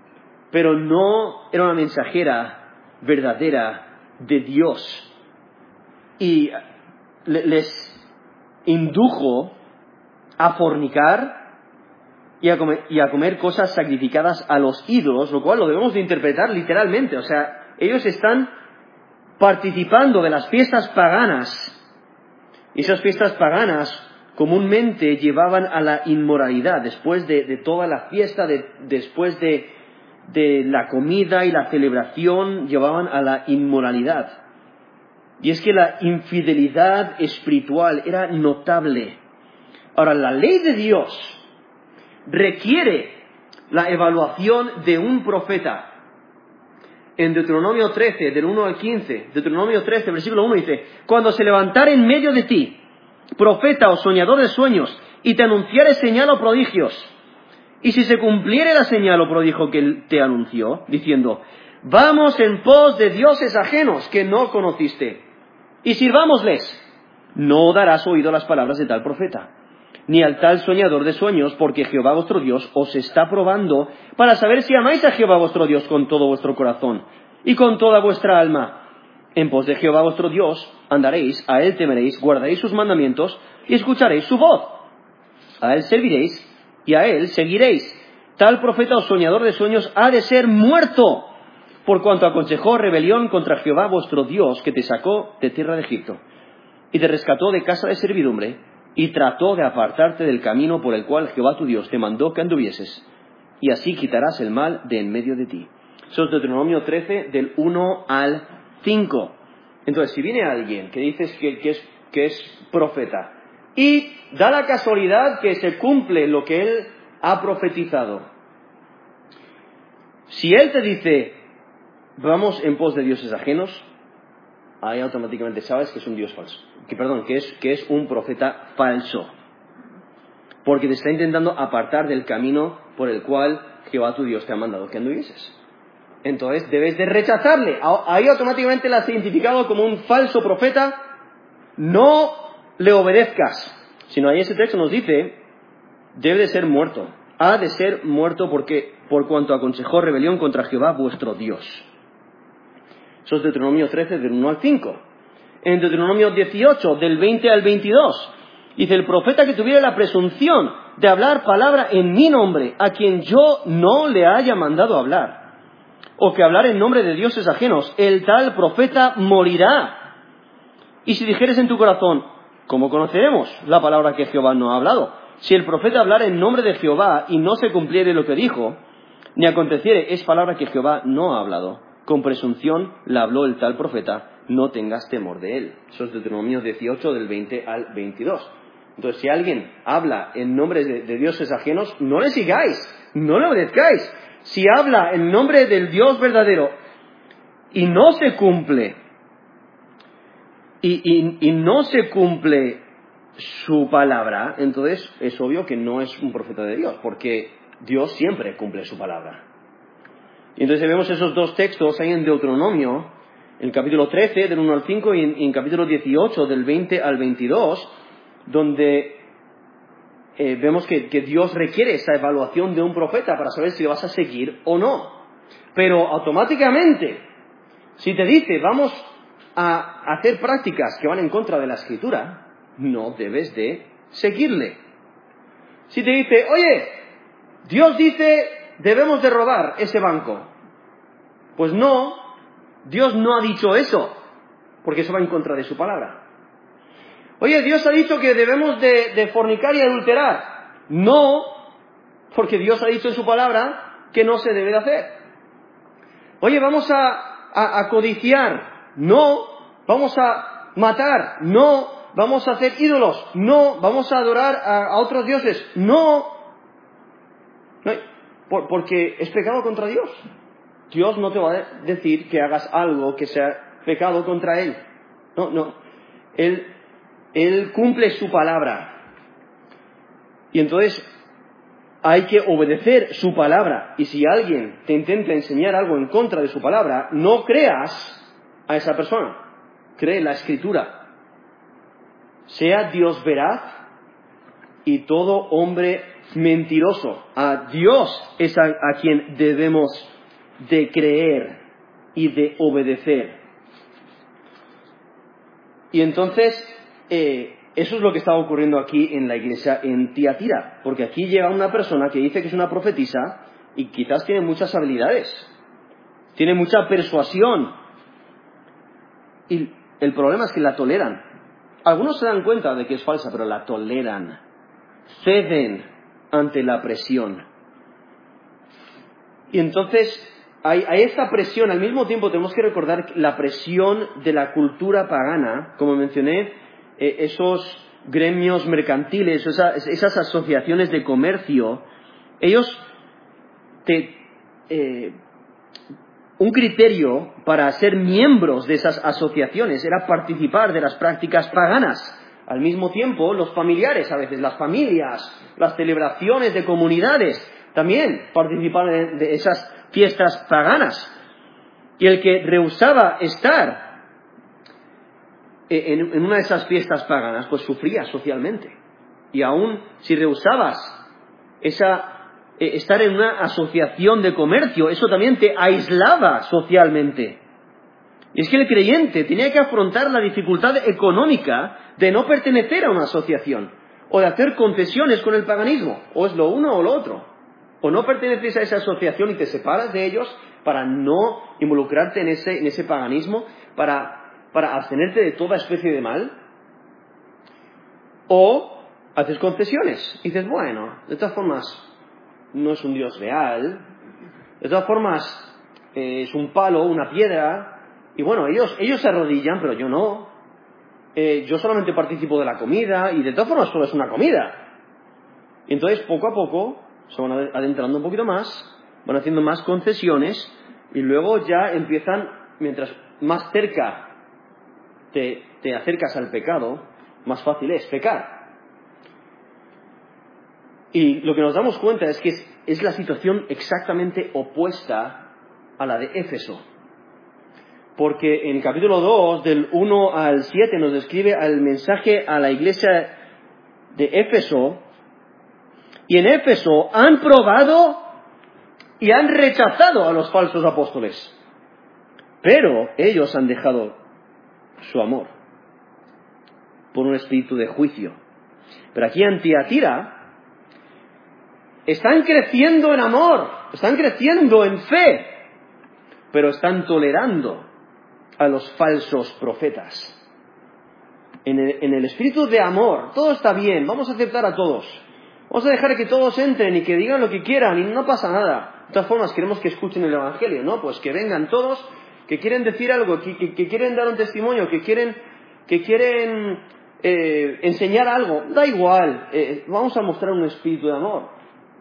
pero no era una mensajera verdadera de Dios. Y les indujo a fornicar y a comer cosas sacrificadas a los ídolos, lo cual lo debemos de interpretar literalmente. O sea, ellos están participando de las fiestas paganas, y esas fiestas paganas comúnmente llevaban a la inmoralidad. Después de toda la fiesta, después de la comida y la celebración, llevaban a la inmoralidad. Y es que la infidelidad espiritual era notable. Ahora, la ley de Dios requiere la evaluación de un profeta. En Deuteronomio 13, del 1 al 15, Deuteronomio 13, versículo 1 dice: cuando se levantare en medio de ti profeta o soñador de sueños, y te anunciare señal o prodigios, y si se cumpliere la señal o prodigio que él te anunció, diciendo: vamos en pos de dioses ajenos que no conociste, y sirvámosles, no darás oído a las palabras de tal profeta, ni al tal soñador de sueños, porque Jehová vuestro Dios os está probando para saber si amáis a Jehová vuestro Dios con todo vuestro corazón y con toda vuestra alma. En pos de Jehová vuestro Dios andaréis, a él temeréis, guardaréis sus mandamientos y escucharéis su voz. A él serviréis y a él seguiréis. Tal profeta o soñador de sueños ha de ser muerto, por cuanto aconsejó rebelión contra Jehová vuestro Dios, que te sacó de tierra de Egipto y te rescató de casa de servidumbre, y trató de apartarte del camino por el cual Jehová tu Dios te mandó que anduvieses, y así quitarás el mal de en medio de ti. Eso es Deuteronomio 13, del 1 al 5. Entonces, si viene alguien que dices que es profeta, y da la casualidad que se cumple lo que él ha profetizado, si él te dice: vamos en pos de dioses ajenos, ahí automáticamente sabes que es un dios falso, que es un profeta falso, porque te está intentando apartar del camino por el cual Jehová tu Dios te ha mandado que anduvieses. Entonces debes de rechazarle. Ahí automáticamente la has identificado como un falso profeta. No le obedezcas. Sino ahí ese texto nos dice: debe de ser muerto. Ha de ser muerto por cuanto aconsejó rebelión contra Jehová vuestro Dios. Eso es Deuteronomio 13, del 1 al 5. En Deuteronomio 18, del 20 al 22, dice: el profeta que tuviera la presunción de hablar palabra en mi nombre, a quien yo no le haya mandado hablar, o que hablar en nombre de dioses ajenos, el tal profeta morirá. Y si dijeres en tu corazón: ¿cómo conoceremos la palabra que Jehová no ha hablado? Si el profeta hablara en nombre de Jehová y no se cumpliere lo que dijo, ni aconteciere, es palabra que Jehová no ha hablado, con presunción la habló el tal profeta, no tengas temor de él. Eso es Deuteronomio 18, del 20 al 22. Entonces, si alguien habla en nombre de dioses ajenos, no le sigáis, no le obedezcáis. Si habla en nombre del Dios verdadero y no se cumple, y no se cumple su palabra, entonces es obvio que no es un profeta de Dios, porque Dios siempre cumple su palabra. Y entonces vemos esos dos textos ahí en Deuteronomio, en el capítulo 13, del 1 al 5, y en capítulo 18, del 20 al 22, donde vemos que Dios requiere esa evaluación de un profeta para saber si le vas a seguir o no. Pero automáticamente, si te dice: vamos a hacer prácticas que van en contra de la Escritura, no debes de seguirle. Si te dice: oye, Dios dice debemos de robar ese banco, pues no, Dios no ha dicho eso, porque eso va en contra de su palabra. Oye, Dios ha dicho que debemos de fornicar y adulterar. No, porque Dios ha dicho en su palabra que no se debe de hacer. Oye, vamos a codiciar. No, vamos a matar. No, vamos a hacer ídolos. No, vamos a adorar a otros dioses. No, porque es pecado contra Dios. Dios no te va a decir que hagas algo que sea pecado contra Él. No. Él cumple su palabra. Y entonces hay que obedecer su palabra. Y si alguien te intenta enseñar algo en contra de su palabra, no creas a esa persona. Cree la Escritura. Sea Dios veraz y todo hombre mentiroso. A Dios es a quien debemos de creer y de obedecer. Y entonces, eso es lo que está ocurriendo aquí en la iglesia en Tiatira, porque aquí llega una persona que dice que es una profetisa y quizás tiene muchas habilidades, tiene mucha persuasión, y el problema es que la toleran. Algunos se dan cuenta de que es falsa, pero la toleran, ceden ante la presión. Y entonces hay esta presión. Al mismo tiempo tenemos que recordar la presión de la cultura pagana, como mencioné, esos gremios mercantiles, esas asociaciones de comercio, ellos un criterio para ser miembros de esas asociaciones era participar de las prácticas paganas. Al mismo tiempo, los familiares, a veces las familias, las celebraciones de comunidades, también participar de esas fiestas paganas. Y el que rehusaba estar en una de esas fiestas paganas, pues sufría socialmente. Y aún si rehusabas estar en una asociación de comercio, eso también te aislaba socialmente. Y es que el creyente tenía que afrontar la dificultad económica de no pertenecer a una asociación, o de hacer concesiones con el paganismo, o es lo uno o lo otro. O no perteneces a esa asociación y te separas de ellos para no involucrarte en ese paganismo, para abstenerte de toda especie de mal, o haces concesiones y dices, bueno, de todas formas no es un Dios real, de todas formas es un palo, una piedra, y bueno, ellos se arrodillan, pero yo no. Yo solamente participo de la comida, y de todas formas solo es una comida. Y entonces poco a poco se van adentrando un poquito más, van haciendo más concesiones, y luego ya empiezan, mientras más cerca te acercas al pecado, más fácil es pecar. Y lo que nos damos cuenta es que es la situación exactamente opuesta a la de Éfeso. Porque en el capítulo 2, del 1 al 7, nos describe el mensaje a la iglesia de Éfeso. Y en Éfeso han probado y han rechazado a los falsos apóstoles. Pero ellos han dejado su amor por un espíritu de juicio. Pero aquí en Tiatira están creciendo en amor, están creciendo en fe, pero están tolerando a los falsos profetas. En el espíritu de amor, todo está bien, vamos a aceptar a todos. Vamos a dejar que todos entren y que digan lo que quieran y no pasa nada. De todas formas, queremos que escuchen el Evangelio, ¿no? Pues que vengan todos, que quieren decir algo, que quieren dar un testimonio, que quieren enseñar algo. Da igual, vamos a mostrar un espíritu de amor.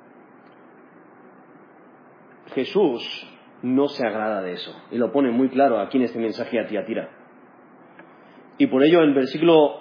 Jesús no se agrada de eso, y lo pone muy claro aquí en este mensaje a Tiatira. Y por ello en versículo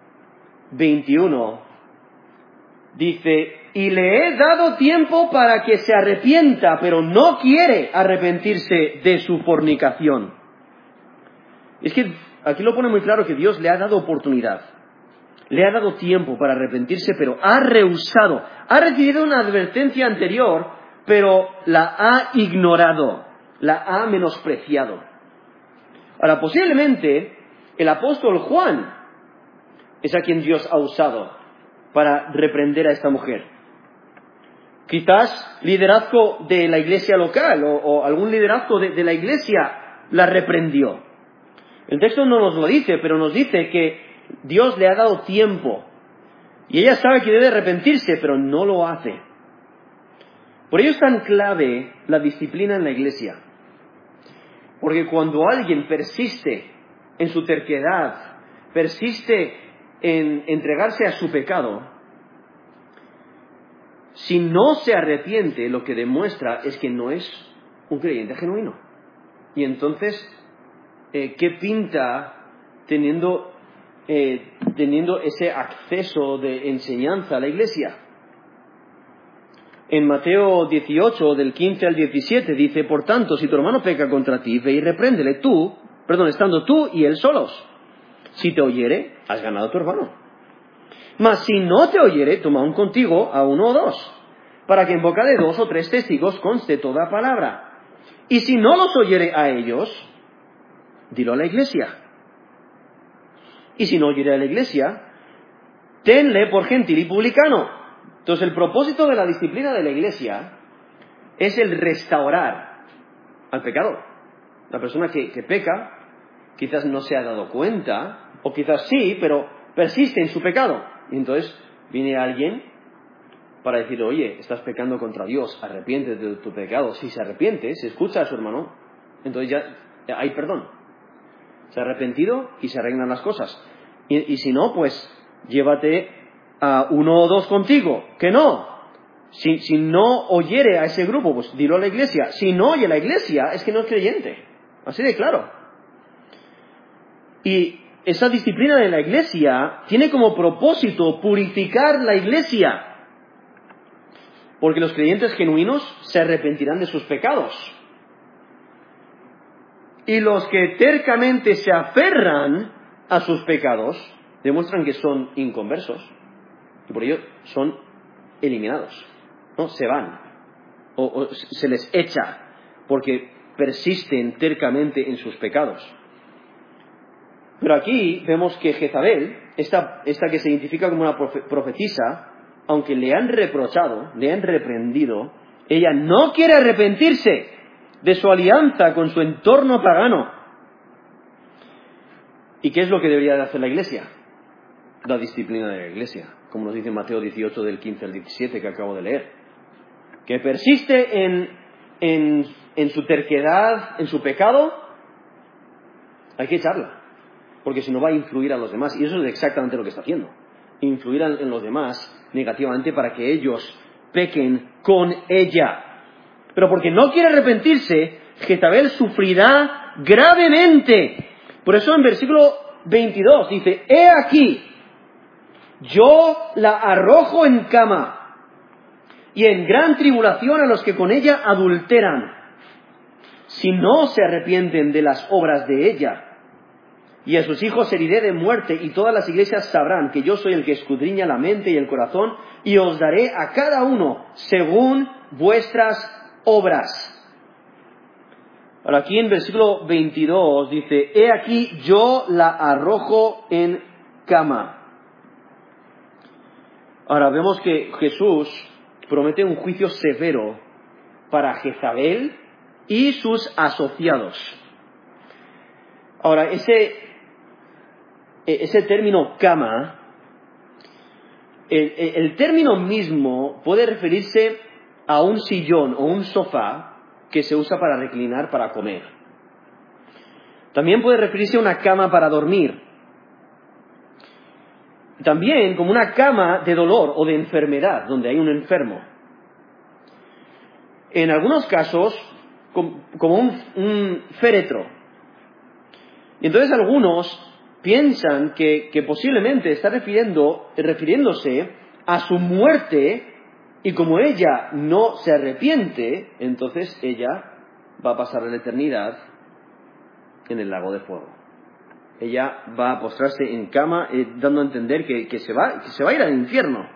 21 dice, y le he dado tiempo para que se arrepienta, pero no quiere arrepentirse de su fornicación. Es que aquí lo pone muy claro que Dios le ha dado oportunidad, le ha dado tiempo para arrepentirse, pero ha rehusado, ha recibido una advertencia anterior, pero la ha ignorado, la ha menospreciado. Ahora, posiblemente el apóstol Juan es a quien Dios ha usado para reprender a esta mujer. Quizás liderazgo de la iglesia local o algún liderazgo de la iglesia la reprendió. El texto no nos lo dice, pero nos dice que Dios le ha dado tiempo y ella sabe que debe arrepentirse, pero no lo hace. Por ello es tan clave la disciplina en la iglesia. Porque cuando alguien persiste en su terquedad, persiste en entregarse a su pecado, si no se arrepiente, lo que demuestra es que no es un creyente genuino. Y entonces, ¿qué pinta teniendo ese acceso de enseñanza a la iglesia? En Mateo 18, del 15 al 17, dice, por tanto, si tu hermano peca contra ti, ve y repréndele estando tú y él solos. Si te oyere, has ganado a tu hermano. Mas si no te oyere, toma un contigo a 1 o 2, para que en boca de 2 o 3 testigos conste toda palabra. Y si no los oyere a ellos, dilo a la iglesia. Y si no oyere a la iglesia, tenle por gentil y publicano. Entonces el propósito de la disciplina de la iglesia es el restaurar al pecador. La persona que peca quizás no se ha dado cuenta, o quizás sí, pero persiste en su pecado. Y entonces viene alguien para decir, oye, estás pecando contra Dios, arrepiéntete de tu pecado. Si se arrepiente, se escucha a su hermano, entonces ya hay perdón. Se ha arrepentido y se arreglan las cosas. Y si no, pues llévate a uno o dos contigo. Que no. Si no oyere a ese grupo, pues dilo a la iglesia. Si no oye a la iglesia, es que no es creyente. Así de claro. Y esa disciplina de la iglesia tiene como propósito purificar la iglesia. Porque los creyentes genuinos se arrepentirán de sus pecados. Y los que tercamente se aferran a sus pecados demuestran que son inconversos. Y por ello son eliminados. ¿No? Se van. O se les echa. Porque persisten tercamente en sus pecados. Pero aquí vemos que Jezabel, esta que se identifica como una profetisa, aunque le han reprochado, le han reprendido, ella no quiere arrepentirse de su alianza con su entorno pagano. ¿Y qué es lo que debería de hacer la iglesia? La disciplina de la iglesia, como nos dice Mateo 18 del 15 al 17 que acabo de leer. Que persiste en su terquedad, en su pecado, hay que echarla. Porque si no va a influir a los demás. Y eso es exactamente lo que está haciendo. Influir en los demás negativamente para que ellos pequen con ella. Pero porque no quiere arrepentirse, Jezabel sufrirá gravemente. Por eso en versículo 22 dice, he aquí, yo la arrojo en cama y en gran tribulación a los que con ella adulteran, si no se arrepienten de las obras de ella. Y a sus hijos heriré de muerte, y todas las iglesias sabrán que yo soy el que escudriña la mente y el corazón, y os daré a cada uno según vuestras obras. Ahora aquí en versículo 22 dice, he aquí yo la arrojo en cama. Ahora vemos que Jesús promete un juicio severo para Jezabel y sus asociados. Ahora, ese término cama, el término mismo puede referirse a un sillón o un sofá que se usa para reclinar para comer. También puede referirse a una cama para dormir. También como una cama de dolor o de enfermedad, donde hay un enfermo. En algunos casos, como un féretro. Y entonces algunos piensan que posiblemente está refiriéndose a su muerte, y como ella no se arrepiente, entonces ella va a pasar la eternidad en el lago de fuego. Ella va a postrarse en cama, dando a entender que se va a ir al infierno.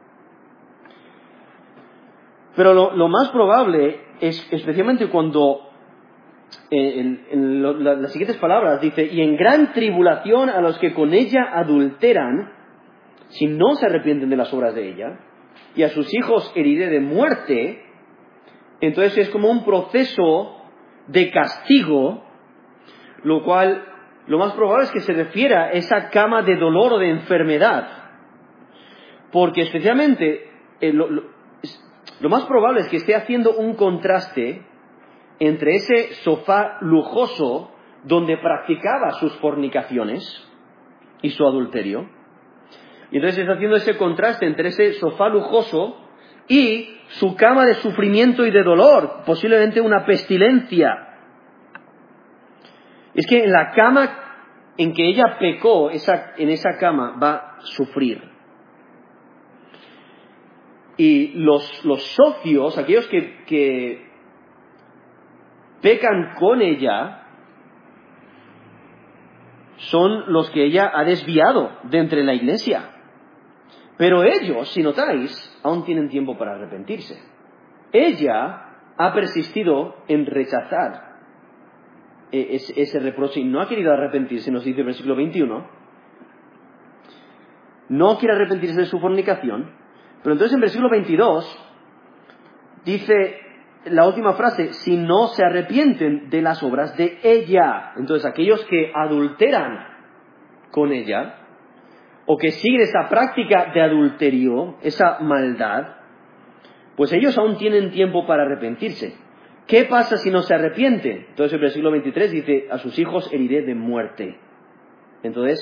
Pero lo más probable es, especialmente cuando en las siguientes palabras dice, y en gran tribulación a los que con ella adulteran, si no se arrepienten de las obras de ella, y a sus hijos heriré de muerte. Entonces es como un proceso de castigo, lo cual lo más probable es que se refiera a esa cama de dolor o de enfermedad, porque especialmente lo más probable es que esté haciendo un contraste entre ese sofá lujoso donde practicaba sus fornicaciones y su adulterio. Y entonces está haciendo ese contraste entre ese sofá lujoso y su cama de sufrimiento y de dolor, posiblemente una pestilencia. Es que en la cama en que ella pecó, en esa cama va a sufrir. Y los socios, aquellos que pecan con ella, son los que ella ha desviado de entre la iglesia. Pero ellos, si notáis, aún tienen tiempo para arrepentirse. Ella ha persistido en rechazar ese reproche y no ha querido arrepentirse, nos dice el versículo 21, no quiere arrepentirse de su fornicación, pero entonces en versículo 22 dice la última frase, si no se arrepienten de las obras de ella. Entonces aquellos que adulteran con ella, o que siguen esa práctica de adulterio, esa maldad, pues ellos aún tienen tiempo para arrepentirse. ¿Qué pasa si no se arrepienten? Entonces el versículo 23 dice, a sus hijos heriré de muerte. Entonces,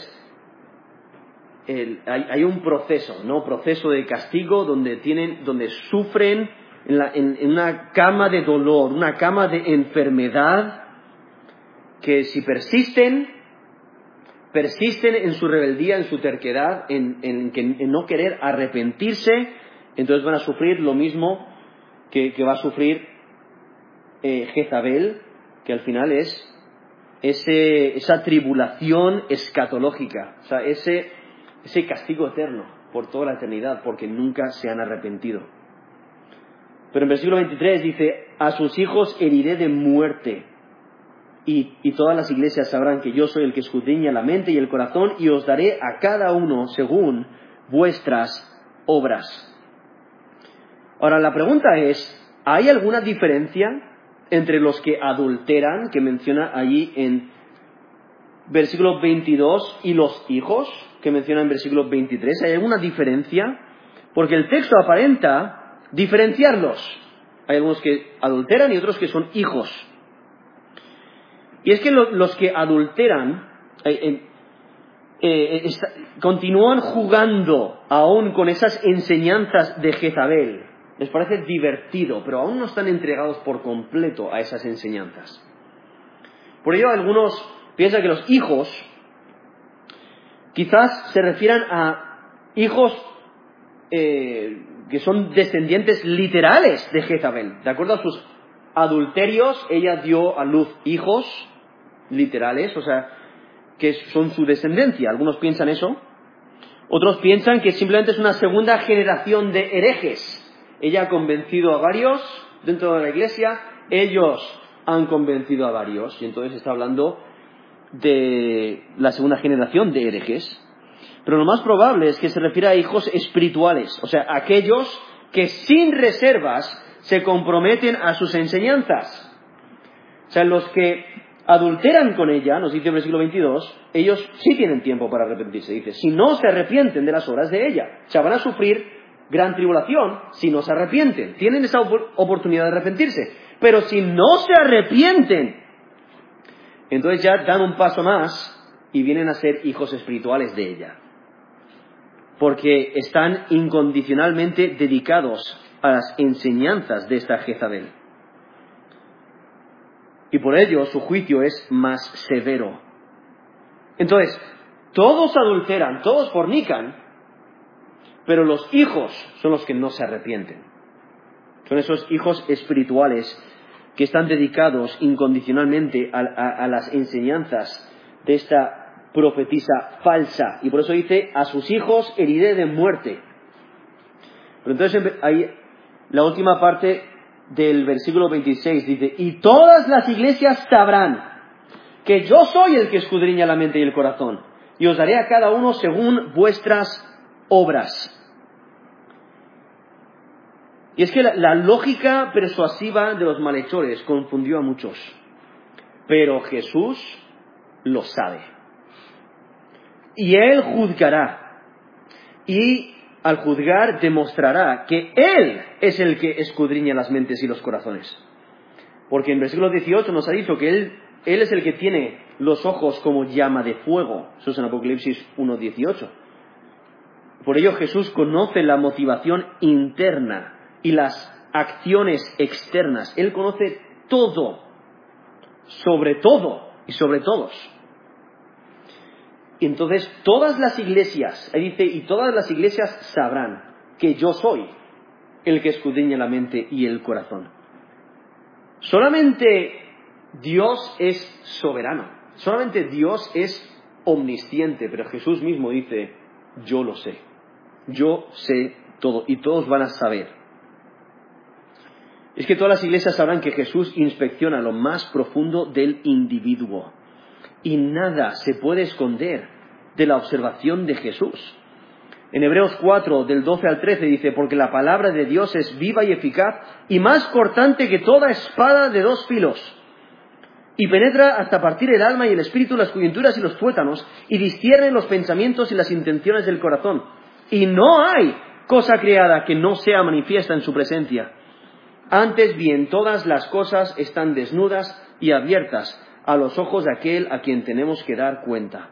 hay un proceso, ¿no? Proceso de castigo donde sufren en una cama de dolor, una cama de enfermedad, que si persisten en su rebeldía, en su terquedad, en no querer arrepentirse, entonces van a sufrir lo mismo que va a sufrir Jezabel, que al final es esa tribulación escatológica, o sea, ese castigo eterno por toda la eternidad, porque nunca se han arrepentido. Pero en versículo 23 dice, a sus hijos heriré de muerte, y todas las iglesias sabrán que yo soy el que escudriña la mente y el corazón, y os daré a cada uno según vuestras obras. Ahora, la pregunta es, ¿hay alguna diferencia entre los que adulteran, que menciona allí en versículo 22, y los hijos, que menciona en versículo 23? ¿Hay alguna diferencia? Porque el texto aparenta diferenciarlos. Hay algunos que adulteran y otros que son hijos. Y es que los que adulteran continúan jugando aún con esas enseñanzas de Jezabel. Les parece divertido, pero aún no están entregados por completo a esas enseñanzas. Por ello, algunos piensan que los hijos quizás se refieran a hijos que son descendientes literales de Jezabel. De acuerdo a sus adulterios, ella dio a luz hijos literales, o sea, que son su descendencia. Algunos piensan eso. Otros piensan que simplemente es una segunda generación de herejes. Ella ha convencido a varios dentro de la iglesia, ellos han convencido a varios, y entonces está hablando de la segunda generación de herejes. Pero lo más probable es que se refiere a hijos espirituales, o sea, aquellos que sin reservas se comprometen a sus enseñanzas. O sea, los que adulteran con ella, nos dice el versículo 22, ellos sí tienen tiempo para arrepentirse. Dice, si no se arrepienten de las obras de ella, o sea, van a sufrir gran tribulación si no se arrepienten. Tienen esa oportunidad de arrepentirse. Pero si no se arrepienten, entonces ya dan un paso más y vienen a ser hijos espirituales de ella. Porque están incondicionalmente dedicados a las enseñanzas de esta Jezabel. Y por ello su juicio es más severo. Entonces, todos adulteran, todos fornican, pero los hijos son los que no se arrepienten. Son esos hijos espirituales que están dedicados incondicionalmente a las enseñanzas de esta profetisa falsa. Y por eso dice, a sus hijos heriré de muerte. Pero entonces ahí la última parte del versículo 26 dice, y todas las iglesias sabrán que yo soy el que escudriña la mente y el corazón, y os daré a cada uno según vuestras obras. Y es que la lógica persuasiva de los malhechores confundió a muchos, pero Jesús lo sabe. Y Él juzgará, y al juzgar demostrará que Él es el que escudriña las mentes y los corazones. Porque en versículo 18 nos ha dicho que Él es el que tiene los ojos como llama de fuego. Eso es en Apocalipsis 1:18. Por ello Jesús conoce la motivación interna y las acciones externas. Él conoce todo, sobre todo y sobre todos. Y entonces todas las iglesias, ahí dice, y todas las iglesias sabrán que yo soy el que escudriña la mente y el corazón. Solamente Dios es soberano, solamente Dios es omnisciente, pero Jesús mismo dice, yo lo sé, yo sé todo, y todos van a saber. Es que todas las iglesias sabrán que Jesús inspecciona lo más profundo del individuo. Y nada se puede esconder de la observación de Jesús. En Hebreos 4, del 12 al 13 dice, porque la palabra de Dios es viva y eficaz y más cortante que toda espada de dos filos. Y penetra hasta partir el alma y el espíritu, las coyunturas y los tuétanos, y discierne los pensamientos y las intenciones del corazón. Y no hay cosa creada que no sea manifiesta en su presencia. Antes bien, todas las cosas están desnudas y abiertas a los ojos de aquel a quien tenemos que dar cuenta.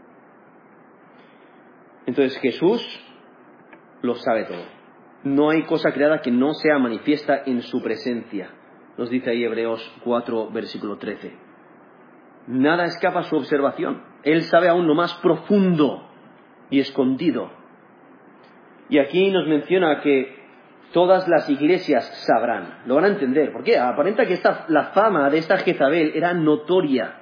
Entonces Jesús lo sabe todo. No hay cosa creada que no sea manifiesta en su presencia. Nos dice ahí Hebreos 4, versículo 13. Nada escapa a su observación. Él sabe aún lo más profundo y escondido. Y aquí nos menciona que todas las iglesias sabrán. Lo van a entender. ¿Por qué? Aparenta que la fama de esta Jezabel era notoria.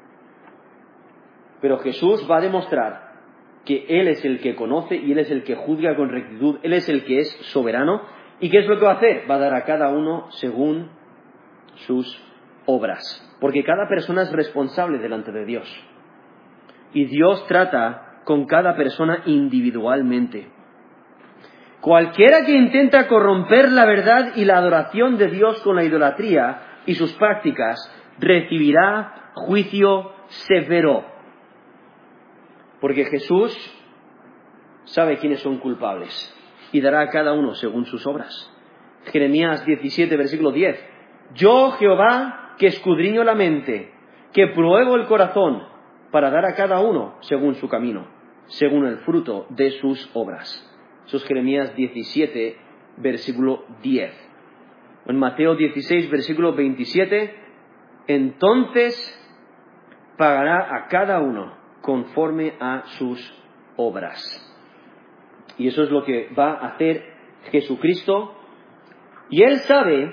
Pero Jesús va a demostrar que Él es el que conoce y Él es el que juzga con rectitud. Él es el que es soberano. ¿Y qué es lo que va a hacer? Va a dar a cada uno según sus obras. Porque cada persona es responsable delante de Dios. Y Dios trata con cada persona individualmente. Cualquiera que intenta corromper la verdad y la adoración de Dios con la idolatría y sus prácticas, recibirá juicio severo. Porque Jesús sabe quiénes son culpables y dará a cada uno según sus obras. Jeremías 17, versículo 10. Yo, Jehová, que escudriño la mente, que pruebo el corazón, para dar a cada uno según su camino, según el fruto de sus obras. Eso es Jeremías 17, versículo 10. En Mateo 16, versículo 27, entonces pagará a cada uno conforme a sus obras. Y eso es lo que va a hacer Jesucristo. Y Él sabe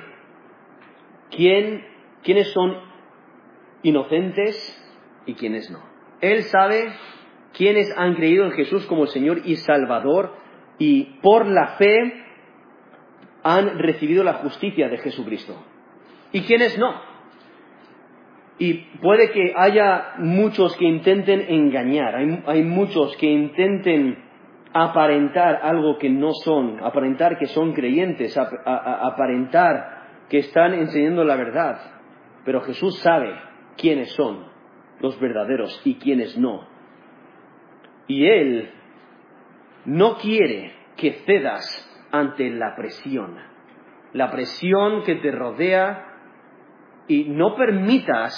quiénes son inocentes y quiénes no. Él sabe quiénes han creído en Jesús como Señor y Salvador y por la fe han recibido la justicia de Jesucristo. Y quiénes no. Y puede que haya muchos que intenten engañar, hay muchos que intenten aparentar algo que no son, aparentar que son creyentes, aparentar que están enseñando la verdad. Pero Jesús sabe quiénes son los verdaderos y quiénes no. Y Él no quiere que cedas ante la presión que te rodea, y no permitas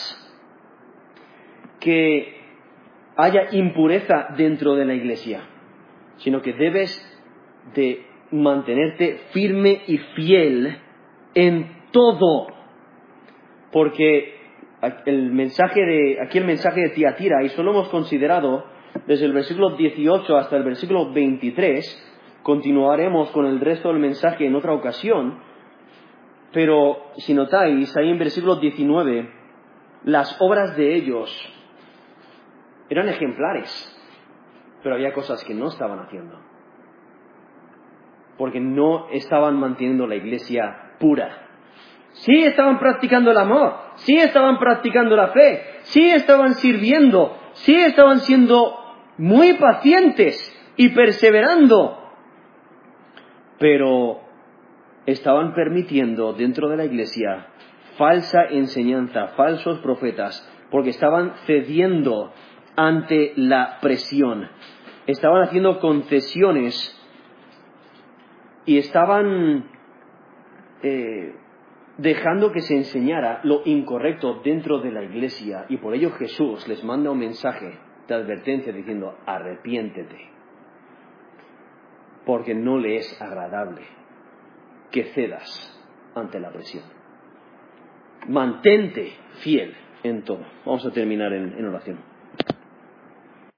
que haya impureza dentro de la iglesia, sino que debes de mantenerte firme y fiel en todo. Porque el mensaje de Tiatira, y solo hemos considerado desde el versículo 18 hasta el versículo 23, continuaremos con el resto del mensaje en otra ocasión. Pero si notáis, ahí en versículo 19, las obras de ellos eran ejemplares, pero había cosas que no estaban haciendo, porque no estaban manteniendo la iglesia pura. Sí estaban practicando el amor, sí estaban practicando la fe, sí estaban sirviendo, sí estaban siendo muy pacientes y perseverando, pero estaban permitiendo dentro de la iglesia falsa enseñanza, falsos profetas, porque estaban cediendo ante la presión, estaban haciendo concesiones y estaban dejando que se enseñara lo incorrecto dentro de la iglesia. Y por ello Jesús les manda un mensaje de advertencia diciendo: arrepiéntete, porque no le es agradable que cedas ante la presión. Mantente fiel en todo. Vamos a terminar en oración.